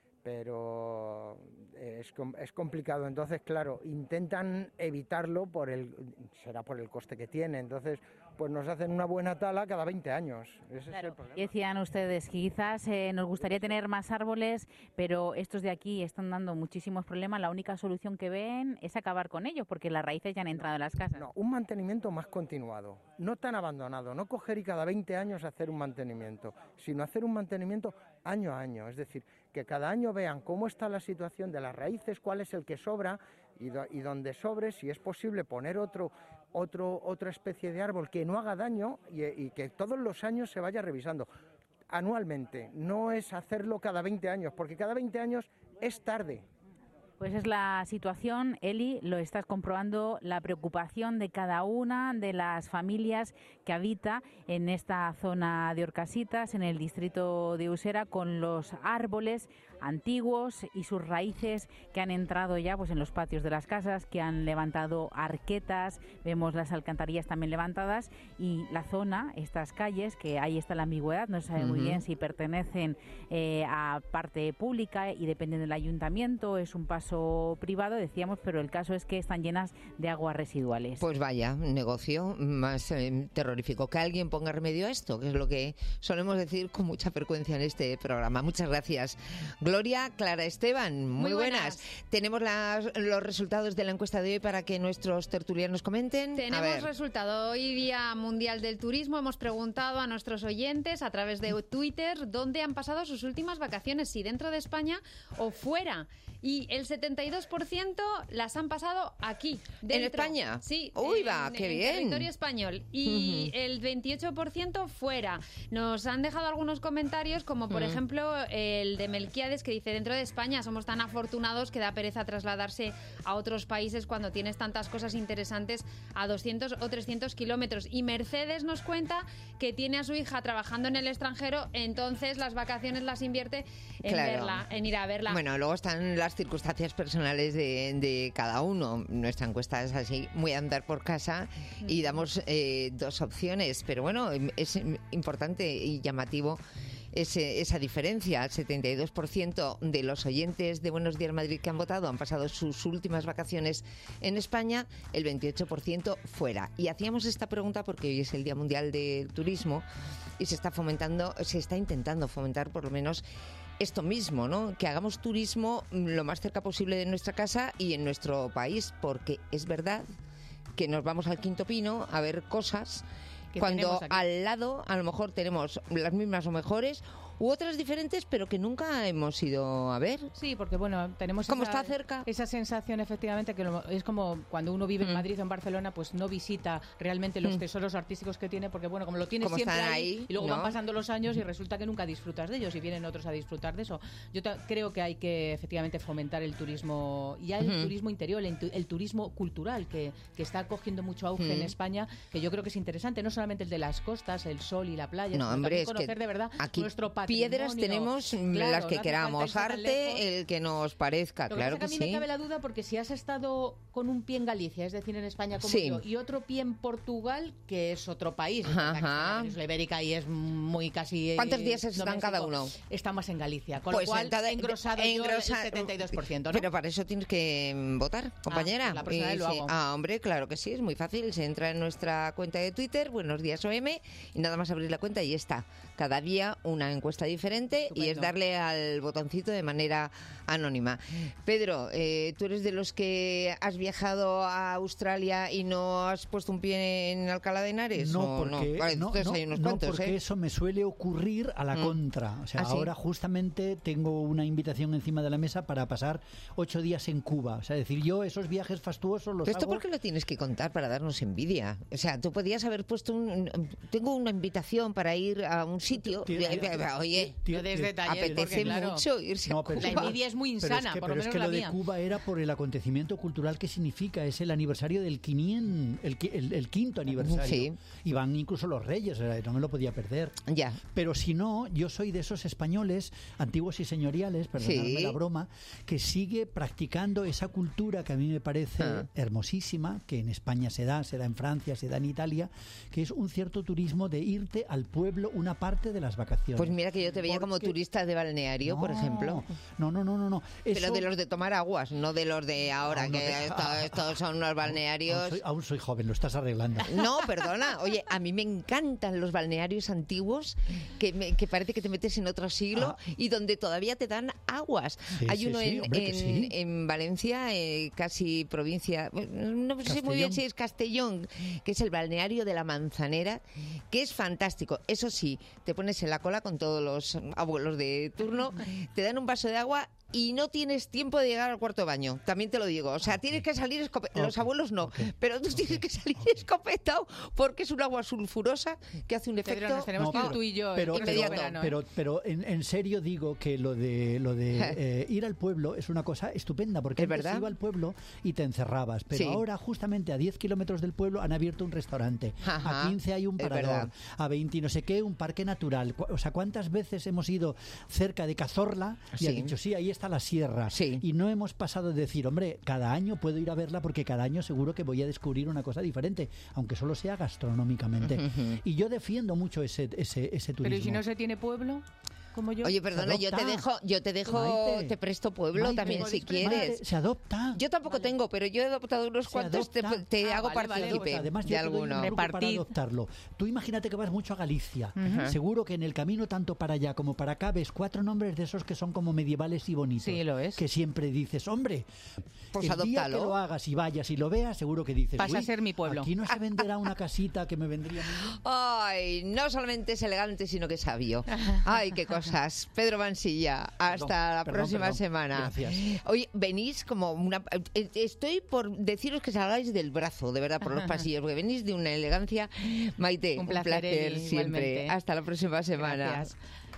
pero es, com- es complicado, entonces claro, intentan evitarlo por el, será por el coste que tiene, entonces pues nos hacen una buena tala cada veinte años, ese es el Claro, problema. y decían ustedes que quizás eh, nos gustaría tener más árboles, pero estos de aquí están dando muchísimos problemas. La única solución que ven es acabar con ellos, porque las raíces ya han entrado en las casas. No, un mantenimiento más continuado, no tan abandonado, no coger y cada veinte años hacer un mantenimiento, sino hacer un mantenimiento año a año, es decir, que cada año vean cómo está la situación de las raíces, cuál es el que sobra y, do- y donde sobre, si es posible poner otro, otro, otra especie de árbol que no haga daño y, y que todos los años se vaya revisando anualmente, no es hacerlo cada veinte años, porque cada veinte años es tarde. Pues es la situación, Eli, lo estás comprobando, la preocupación de cada una de las familias que habita en esta zona de Orcasitas, en el distrito de Usera, con los árboles antiguos y sus raíces que han entrado ya pues en los patios de las casas, que han levantado arquetas, vemos las alcantarillas también levantadas y la zona, estas calles, que ahí está la ambigüedad, no se sabe muy Ujú. bien si pertenecen eh, a parte pública y dependen del ayuntamiento, es un paso caso privado, decíamos, pero el caso es que están llenas de aguas residuales. Pues vaya, negocio más eh, terrorífico. Que alguien ponga remedio a esto, que es lo que solemos decir con mucha frecuencia en este programa. Muchas gracias. Gloria, Clara, Esteban, muy, muy buenas. buenas. Tenemos las, los resultados de la encuesta de hoy para que nuestros tertulianos comenten. Tenemos resultado. Hoy, Día Mundial del Turismo, hemos preguntado a nuestros oyentes a través de Twitter dónde han pasado sus últimas vacaciones, si dentro de España o fuera. Y el setenta y dos por ciento las han pasado aquí, dentro. ¿En España? Sí. Uy, en, va, qué en bien. territorio español. Y uh-huh. el veintiocho por ciento fuera. Nos han dejado algunos comentarios, como por uh-huh. ejemplo el de Melquiades, que dice: dentro de España somos tan afortunados que da pereza trasladarse a otros países cuando tienes tantas cosas interesantes a doscientos o trescientos kilómetros. Y Mercedes nos cuenta que tiene a su hija trabajando en el extranjero, entonces las vacaciones las invierte en claro. verla, en ir a verla. Bueno, luego están las circunstancias personales de, de cada uno. Nuestra encuesta es así, muy a andar por casa, y damos eh, dos opciones, pero bueno, es importante y llamativo ese, esa diferencia. El setenta y dos por ciento de los oyentes de Buenos Días Madrid que han votado han pasado sus últimas vacaciones en España, el veintiocho por ciento fuera. Y hacíamos esta pregunta porque hoy es el Día Mundial del Turismo y se está fomentando, se está intentando fomentar por lo menos esto mismo, ¿no? Que hagamos turismo lo más cerca posible de nuestra casa y en nuestro país, porque es verdad que nos vamos al Quinto Pino a ver cosas cuando al lado a lo mejor tenemos las mismas o mejores u otras diferentes, pero que nunca hemos ido a ver. Sí, porque bueno, tenemos como esa, está cerca, esa sensación efectivamente que lo, es como cuando uno vive mm. en Madrid o en Barcelona, pues no visita realmente los mm. tesoros artísticos que tiene, porque bueno, como lo tienes como siempre ahí, ahí, y luego ¿no? van pasando los años y resulta que nunca disfrutas de ellos y vienen otros a disfrutar de eso. Yo ta- creo que hay que efectivamente fomentar el turismo, ya el mm. turismo interior, el, el turismo cultural, que, que está cogiendo mucho auge mm. en España, que yo creo que es interesante, no solamente el de las costas, el sol y la playa, no, sino hombre, también es conocer que de verdad aquí nuestro patrimonio. Piedras tenemos claro, las que no queramos, arte, el que nos parezca, Lo claro que, pasa que, que a mí sí. me cabe la duda porque si has estado con un pie en Galicia, es decir, en España como sí. yo, y otro pie en Portugal, que es otro país, Ajá. la península ibérica y es muy casi... ¿Cuántos días están doméstico, cada uno? Está más en Galicia, con pues lo cual entonces, he engrosado engrosa, yo el setenta y dos por ciento, ¿no? Pero para eso tienes que votar, compañera. Ah, la próxima vez lo sí. hago. Ah, hombre, claro que sí, es muy fácil. Se entra en nuestra cuenta de Twitter, Buenos Días O M, y nada más abrir la cuenta y está. Cada día una encuesta diferente. Estupendo. Y es darle al botoncito de manera anónima. Pedro, eh, ¿tú eres de los que has viajado a Australia y no has puesto un pie en Alcalá de Henares? No, porque, no? Vale, no, no, hay unos no, cuantos, porque ¿eh? eso me suele ocurrir a la mm. contra. O sea, ¿Ah, sí? ahora justamente tengo una invitación encima de la mesa para pasar ocho días en Cuba. O sea, es decir, yo esos viajes fastuosos los ¿Pero esto hago... por qué lo tienes que contar para darnos envidia? O sea, tú podías haber puesto un... Tengo una invitación para ir a un sitio... Tío, tío, tío, Oye, tío, des detalles, apetece porque, claro, mucho irse no, a Cuba. La envidia es muy insana, pero es que, por pero lo es menos que la lo mía. de Cuba era por el acontecimiento cultural que significa. Es el aniversario del quinien, el, el, el quinto aniversario. Sí. Y van incluso los reyes, o sea, no me lo podía perder. Ya. Pero si no, yo soy de esos españoles antiguos y señoriales, perdonadme sí. la broma, que sigue practicando esa cultura que a mí me parece ah. hermosísima, que en España se da, se da en Francia, se da en Italia, que es un cierto turismo de irte al pueblo una parte de las vacaciones. Pues mira que yo te veía Porque... como turista de balneario, no, por ejemplo. No, no, no, no, no. Eso... Pero de los de tomar aguas, no de los de ahora, no, que no te... estos, estos son unos balnearios... Aún soy, aún soy joven, lo estás arreglando. No, perdona. Oye, a mí me encantan los balnearios antiguos que, me, que parece que te metes en otro siglo ah. y donde todavía te dan aguas. Sí, Hay sí, uno sí, en, hombre, en, sí. en Valencia, eh, casi provincia, no sé Castellón. muy bien si es Castellón, que es el balneario de la Manzanera, que es fantástico. Eso sí, te pones en la cola con todos los abuelos de turno, te dan un vaso de agua y no tienes tiempo de llegar al cuarto de baño, también te lo digo. O sea, okay. tienes que salir escopetado. Okay. Los abuelos no, okay. pero tú tienes que salir escopetado porque es un agua sulfurosa que hace un efecto... Pedro, nos tenemos no, que ir pero, tú y yo. Pero, pero, verano, pero, ¿eh? pero en, en serio digo que lo de lo de eh, ir al pueblo es una cosa estupenda, porque ¿Es antes verdad? iba al pueblo y te encerrabas, pero sí. ahora justamente a diez kilómetros del pueblo han abierto un restaurante, Ajá. a quince hay un parador, a veinte no sé qué, un parque natural. O sea, ¿cuántas veces hemos ido cerca de Cazorla y sí. ha dicho, sí, ahí está la sierra? Sí. Y no hemos pasado de decir, hombre, cada año puedo ir a verla porque cada año seguro que voy a descubrir una cosa diferente, aunque solo sea gastronómicamente. Uh-huh. Y yo defiendo mucho ese, ese, ese turismo. Pero ¿y si no se tiene pueblo? como yo. Oye, perdona, yo te dejo, yo te dejo, Maite, te presto pueblo Maite, también si quieres. Maite, se adopta. Yo tampoco vale. tengo, pero yo he adoptado unos se cuantos, adopta. te, te ah, hago vale, partícipe vale, además, de alguno. Para adoptarlo. Tú imagínate que vas mucho a Galicia. Uh-huh. Seguro que en el camino tanto para allá como para acá ves cuatro nombres de esos que son como medievales y bonitos. Sí, lo es. Que siempre dices, hombre, pues el adóptalo. día que lo hagas y vayas y lo veas, seguro que dices, pasa a ser mi pueblo. Aquí no se venderá una casita que me vendría muy bien. Ay, no solamente es elegante, sino que es sabio. Ay, qué cosas. Pedro Mansilla, hasta perdón, la perdón, próxima perdón. semana. Gracias. Oye, venís como una... Estoy por deciros que salgáis del brazo, de verdad, por los pasillos, porque venís de una elegancia. Maite, un placer, un placer siempre. Igualmente. Hasta la próxima semana. Gracias.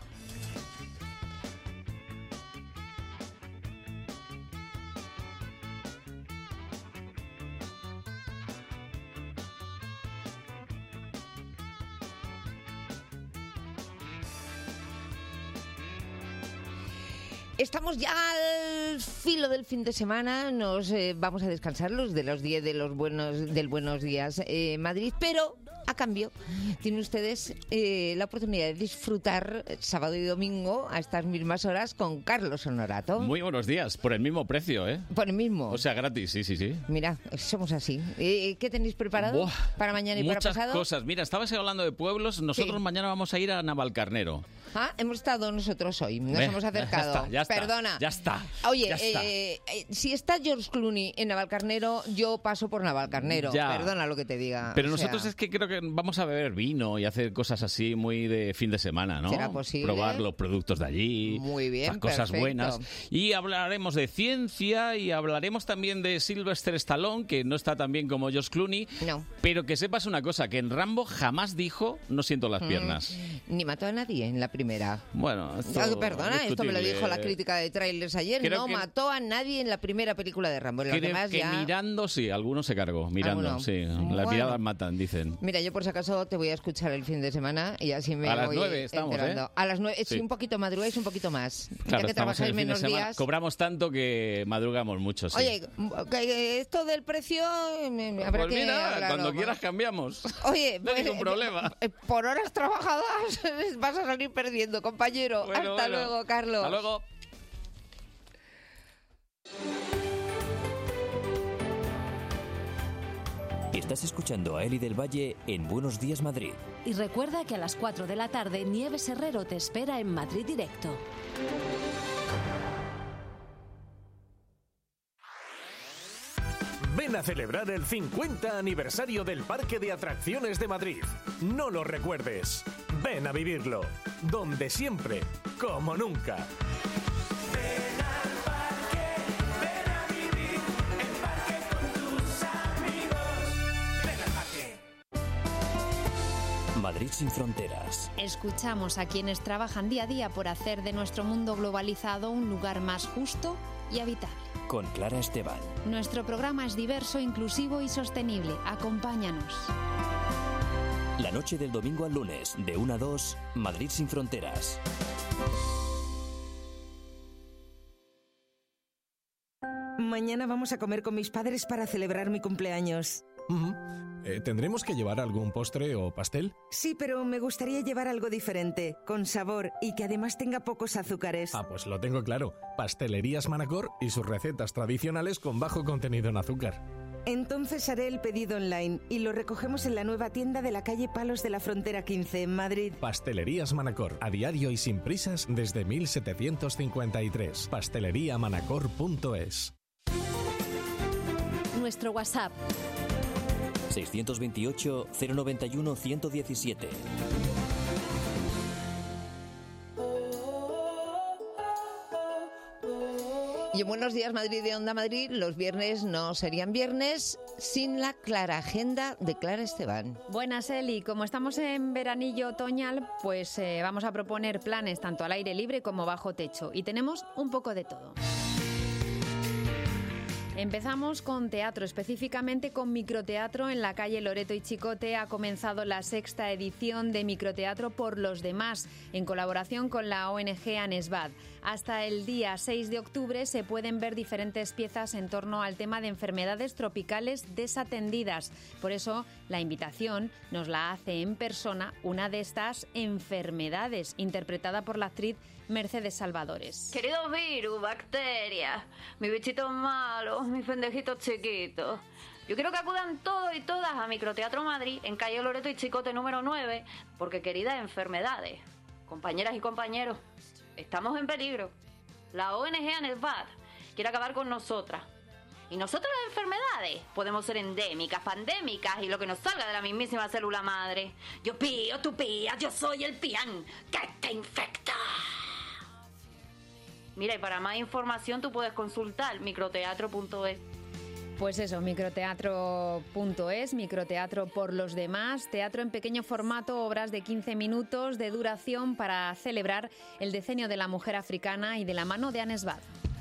Estamos ya al filo del fin de semana, nos eh, vamos a descansar los de los diez de los buenos del Buenos Días eh, Madrid, pero a cambio tienen ustedes eh, la oportunidad de disfrutar sábado y domingo a estas mismas horas con Carlos Honorato. Muy buenos días, por el mismo precio, ¿eh? Por el mismo. O sea, gratis, sí, sí, sí. Mira, somos así. Eh, ¿Qué tenéis preparado Buah, para mañana y para pasado? Muchas cosas. Mira, estabas hablando de pueblos, nosotros sí. mañana vamos a ir a Navalcarnero. Ah, hemos estado nosotros hoy, nos Ve, hemos acercado. Ya está, ya está, Perdona. Ya está. Oye, ya está. Eh, eh, si está George Clooney en Navalcarnero, yo paso por Navalcarnero. Ya. Perdona lo que te diga. Pero o nosotros sea... es que creo que vamos a beber vino y hacer cosas así muy de fin de semana, ¿no? ¿Será posible? Probar los productos de allí. Muy bien, las cosas perfecto. buenas. Y hablaremos de ciencia y hablaremos también de Sylvester Stallone, que no está tan bien como George Clooney. No. Pero que sepas una cosa, que en Rambo jamás dijo no siento las piernas. Mm, ni mató a nadie en la primera. Bueno, esto ah, perdona, esto me lo dijo la crítica de trailers ayer. Creo no que... mató a nadie en la primera película de Rambo. En las Creo demás que ya... mirando, sí, algunos se cargó. Mirando, ¿Alguno? sí. Bueno. Las miradas matan, dicen. Mira, yo por si acaso te voy a escuchar el fin de semana y así me a las voy nueve estamos, enterando. ¿eh? A las nueve, sí. sí, un poquito madrugáis, un poquito más. Claro, ya que trabajáis menos días. Cobramos tanto que madrugamos mucho, sí. Oye, que esto del precio habrá pues que mira, hablarlo. cuando quieras cambiamos. Oye, no hay pues, ningún problema. Por horas trabajadas vas a salir perdiendo, compañero. Bueno, Hasta bueno. luego, Carlos. Hasta luego. Estás escuchando a Eli del Valle en Buenos Días Madrid. Y recuerda que a las cuatro de la tarde Nieves Herrero te espera en Madrid Directo. Ven a celebrar el cincuenta aniversario del Parque de Atracciones de Madrid. No lo recuerdes. Ven a vivirlo. Donde siempre, como nunca. Ven al parque, ven a vivir el parque con tus amigos. Ven al parque. Madrid sin fronteras. Escuchamos a quienes trabajan día a día por hacer de nuestro mundo globalizado un lugar más justo y habitable. Con Clara Esteban. Nuestro programa es diverso, inclusivo y sostenible. Acompáñanos. La noche del domingo al lunes, de una a dos, Madrid sin fronteras. Mañana vamos a comer con mis padres para celebrar mi cumpleaños. Uh-huh. Eh, ¿Tendremos que llevar algún postre o pastel? Sí, pero me gustaría llevar algo diferente, con sabor y que además tenga pocos azúcares. Ah, pues lo tengo claro. Pastelerías Manacor y sus recetas tradicionales con bajo contenido en azúcar. Entonces haré el pedido online y lo recogemos en la nueva tienda de la calle Palos de la Frontera quince, en Madrid. Pastelerías Manacor, a diario y sin prisas desde mil setecientos cincuenta y tres. pastelería manacor punto es. Nuestro WhatsApp seiscientos veintiocho, cero noventa y uno, ciento diecisiete. Y en Buenos Días Madrid de Onda Madrid, los viernes no serían viernes sin la clara agenda de Clara Esteban. Buenas, Eli. Como estamos en veranillo otoñal, pues eh, vamos a proponer planes tanto al aire libre como bajo techo. Y tenemos un poco de todo. Empezamos con teatro, específicamente con microteatro en la calle Loreto y Chicote. Ha comenzado la sexta edición de Microteatro por los demás, en colaboración con la O N G ANESBAD. Hasta el día seis de octubre se pueden ver diferentes piezas en torno al tema de enfermedades tropicales desatendidas. Por eso, la invitación nos la hace en persona una de estas enfermedades, interpretada por la actriz Mercedes Salvadores. Queridos virus, bacterias, mis bichitos malos, mis pendejitos chiquitos. Yo quiero que acudan todos y todas a Microteatro Madrid, en calle Loreto y Chicote número nueve, porque queridas enfermedades, compañeras y compañeros, estamos en peligro. La O N G ANESBAT quiere acabar con nosotras. Y nosotras las enfermedades podemos ser endémicas, pandémicas y lo que nos salga de la mismísima célula madre. Yo pío, tú pías, yo soy el pián que te infecta. Mira, y para más información tú puedes consultar microteatro punto es. Pues eso, microteatro punto es, microteatro por los demás, teatro en pequeño formato, obras de quince minutos de duración para celebrar el decenio de la mujer africana y de la mano de ANESBAT.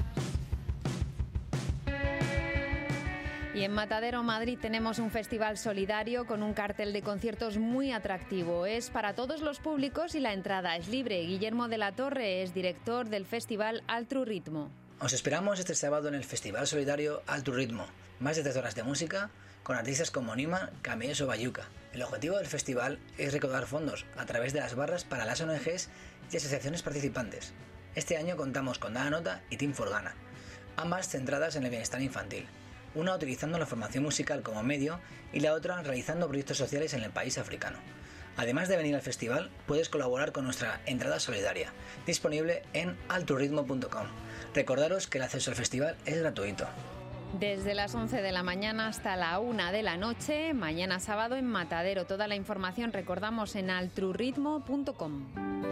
Y en Matadero, Madrid, tenemos un festival solidario con un cartel de conciertos muy atractivo. Es para todos los públicos y la entrada es libre. Guillermo de la Torre es director del festival Altru Ritmo. Os esperamos este sábado en el Festival Solidario Altru Ritmo. Más de tres horas de música con artistas como Nima, Camellos o Bayuca. El objetivo del festival es recaudar fondos a través de las barras para las O N Ges y asociaciones participantes. Este año contamos con Dana Nota y Team Forgana, ambas centradas en el bienestar infantil. Una utilizando la formación musical como medio y la otra realizando proyectos sociales en el país africano. Además de venir al festival, puedes colaborar con nuestra entrada solidaria, disponible en alturitmo punto com. Recordaros que el acceso al festival es gratuito. Desde las once de la mañana hasta la una de la noche, mañana sábado en Matadero. Toda la información, recordamos, en alturitmo punto com.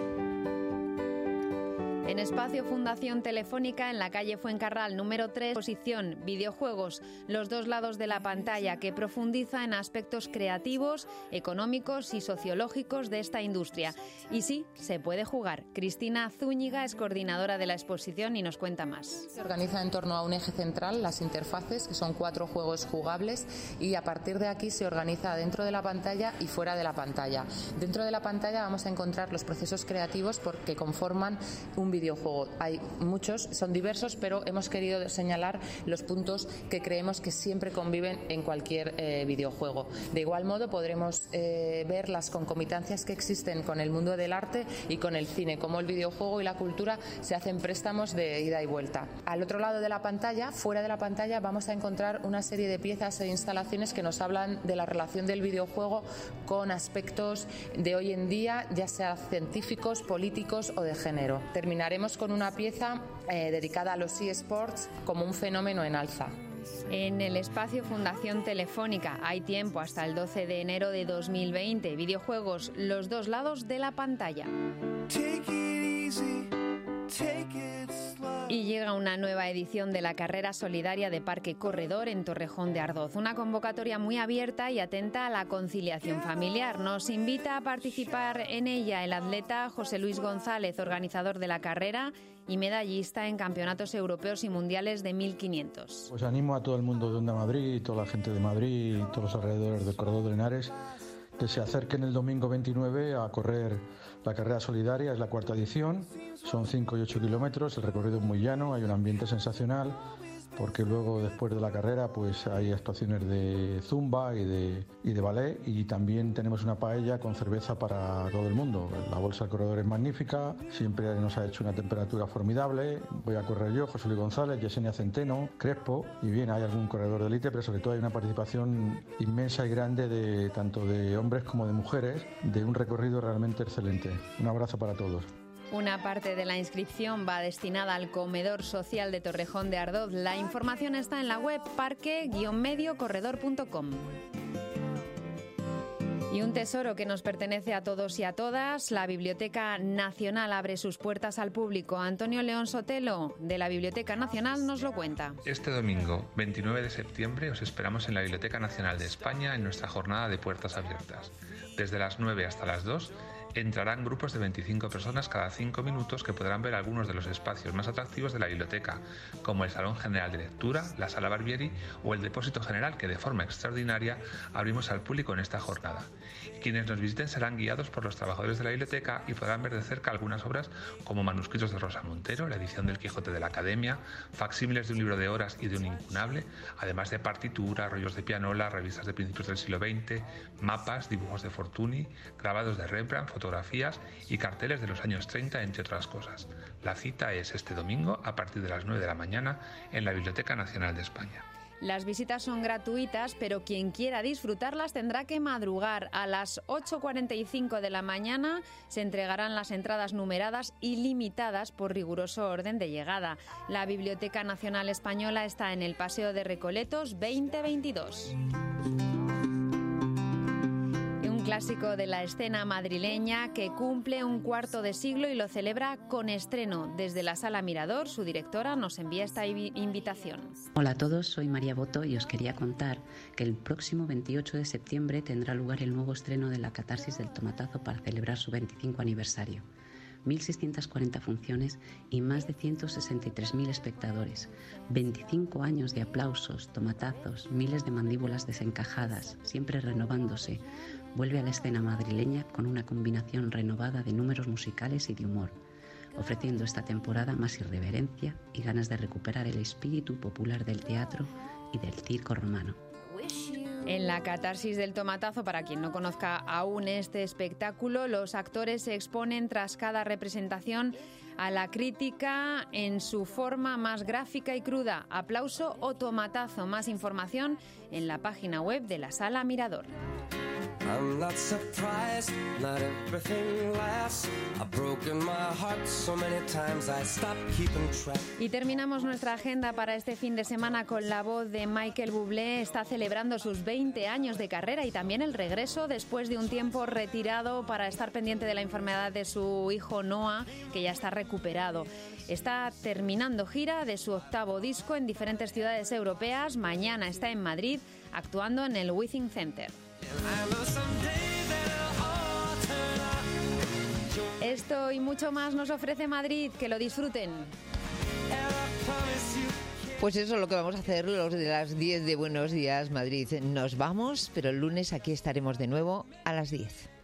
En Espacio Fundación Telefónica, en la calle Fuencarral número tres, exposición Videojuegos, los dos lados de la pantalla, que profundiza en aspectos creativos, económicos y sociológicos de esta industria. Y sí, se puede jugar. Cristina Zúñiga es coordinadora de la exposición y nos cuenta más. Se organiza en torno a un eje central, las interfaces, que son cuatro juegos jugables, y a partir de aquí se organiza dentro de la pantalla y fuera de la pantalla. Dentro de la pantalla vamos a encontrar los procesos creativos porque conforman un videojuego. Hay muchos, son diversos, pero hemos querido señalar los puntos que creemos que siempre conviven en cualquier eh, videojuego. De igual modo podremos eh, ver las concomitancias que existen con el mundo del arte y con el cine, cómo el videojuego y la cultura se hacen préstamos de ida y vuelta. Al otro lado de la pantalla, fuera de la pantalla, vamos a encontrar una serie de piezas e instalaciones que nos hablan de la relación del videojuego con aspectos de hoy en día, ya sea científicos, políticos o de género. Terminaremos con una pieza eh, dedicada a los eSports como un fenómeno en alza. En el Espacio Fundación Telefónica hay tiempo hasta el doce de enero de dos mil veinte. Videojuegos, los dos lados de la pantalla. Y llega una nueva edición de la carrera solidaria de Parque Corredor en Torrejón de Ardoz. Una convocatoria muy abierta y atenta a la conciliación familiar. Nos invita a participar en ella el atleta José Luis González, organizador de la carrera y medallista en campeonatos europeos y mundiales de mil quinientos. Pues animo a todo el mundo de Onda Madrid, y toda la gente de Madrid y todos los alrededores del Corredor de Henares que se acerquen el domingo veintinueve a correr la carrera solidaria. Es la cuarta edición, son cinco y ocho kilómetros, el recorrido es muy llano, hay un ambiente sensacional, porque luego después de la carrera pues hay actuaciones de zumba y de, y de ballet, y también tenemos una paella con cerveza para todo el mundo. La bolsa del corredor es magnífica, siempre nos ha hecho una temperatura formidable. Voy a correr yo, José Luis González, Yesenia Centeno, Crespo, y bien, hay algún corredor de élite, pero sobre todo hay una participación inmensa y grande de tanto de hombres como de mujeres, de un recorrido realmente excelente. Un abrazo para todos. Una parte de la inscripción va destinada al comedor social de Torrejón de Ardoz. La información está en la web parque medio corredor punto com. Y un tesoro que nos pertenece a todos y a todas, la Biblioteca Nacional abre sus puertas al público. Antonio León Sotelo, de la Biblioteca Nacional, nos lo cuenta. Este domingo, veintinueve de septiembre, os esperamos en la Biblioteca Nacional de España en nuestra jornada de puertas abiertas. Desde las nueve hasta las dos, Entrarán grupos de veinticinco personas cada cinco minutos que podrán ver algunos de los espacios más atractivos de la biblioteca, como el Salón General de Lectura, la Sala Barbieri o el Depósito General que de forma extraordinaria abrimos al público en esta jornada. Quienes nos visiten serán guiados por los trabajadores de la biblioteca y podrán ver de cerca algunas obras como manuscritos de Rosa Montero, la edición del Quijote de la Academia, facsímiles de un libro de horas y de un incunable, además de partituras, rollos de pianola, revistas de principios del siglo veinte, mapas, dibujos de Fortuny, grabados de Rembrandt, fotografías y carteles de los años treinta, entre otras cosas. La cita es este domingo a partir de las nueve de la mañana en la Biblioteca Nacional de España. Las visitas son gratuitas, pero quien quiera disfrutarlas tendrá que madrugar. A las ocho cuarenta y cinco de la mañana se entregarán las entradas numeradas y limitadas por riguroso orden de llegada. La Biblioteca Nacional Española está en el Paseo de Recoletos veinte veintidós. Un clásico de la escena madrileña que cumple un cuarto de siglo y lo celebra con estreno. Desde la Sala Mirador, su directora nos envía esta invitación. Hola a todos, soy María Boto y os quería contar que el próximo veintiocho de septiembre tendrá lugar el nuevo estreno de la Catarsis del Tomatazo para celebrar su veinticinco aniversario. mil seiscientas cuarenta funciones y más de ciento sesenta y tres mil espectadores. veinticinco años de aplausos, tomatazos, miles de mandíbulas desencajadas, siempre renovándose. Vuelve a la escena madrileña con una combinación renovada de números musicales y de humor, ofreciendo esta temporada más irreverencia y ganas de recuperar el espíritu popular del teatro y del circo romano. En la Catarsis del Tomatazo, para quien no conozca aún este espectáculo, los actores se exponen tras cada representación a la crítica en su forma más gráfica y cruda. Aplauso o tomatazo. Más información en la página web de la Sala Mirador. I'm not surprised, not everything lasts. I've broken my heart so many times I stopped keeping track. Y terminamos nuestra agenda para este fin de semana con la voz de Michael Bublé. Está celebrando sus veinte años de carrera y también el regreso después de un tiempo retirado para estar pendiente de la enfermedad de su hijo Noah, que ya está recuperado. Está terminando gira de su octavo disco en diferentes ciudades europeas. Mañana está en Madrid actuando en el Withing Center. Esto y mucho más nos ofrece Madrid. Que lo disfruten. Pues eso es lo que vamos a hacer los de las diez de Buenos Días Madrid. Nos vamos, pero el lunes aquí estaremos de nuevo a las diez.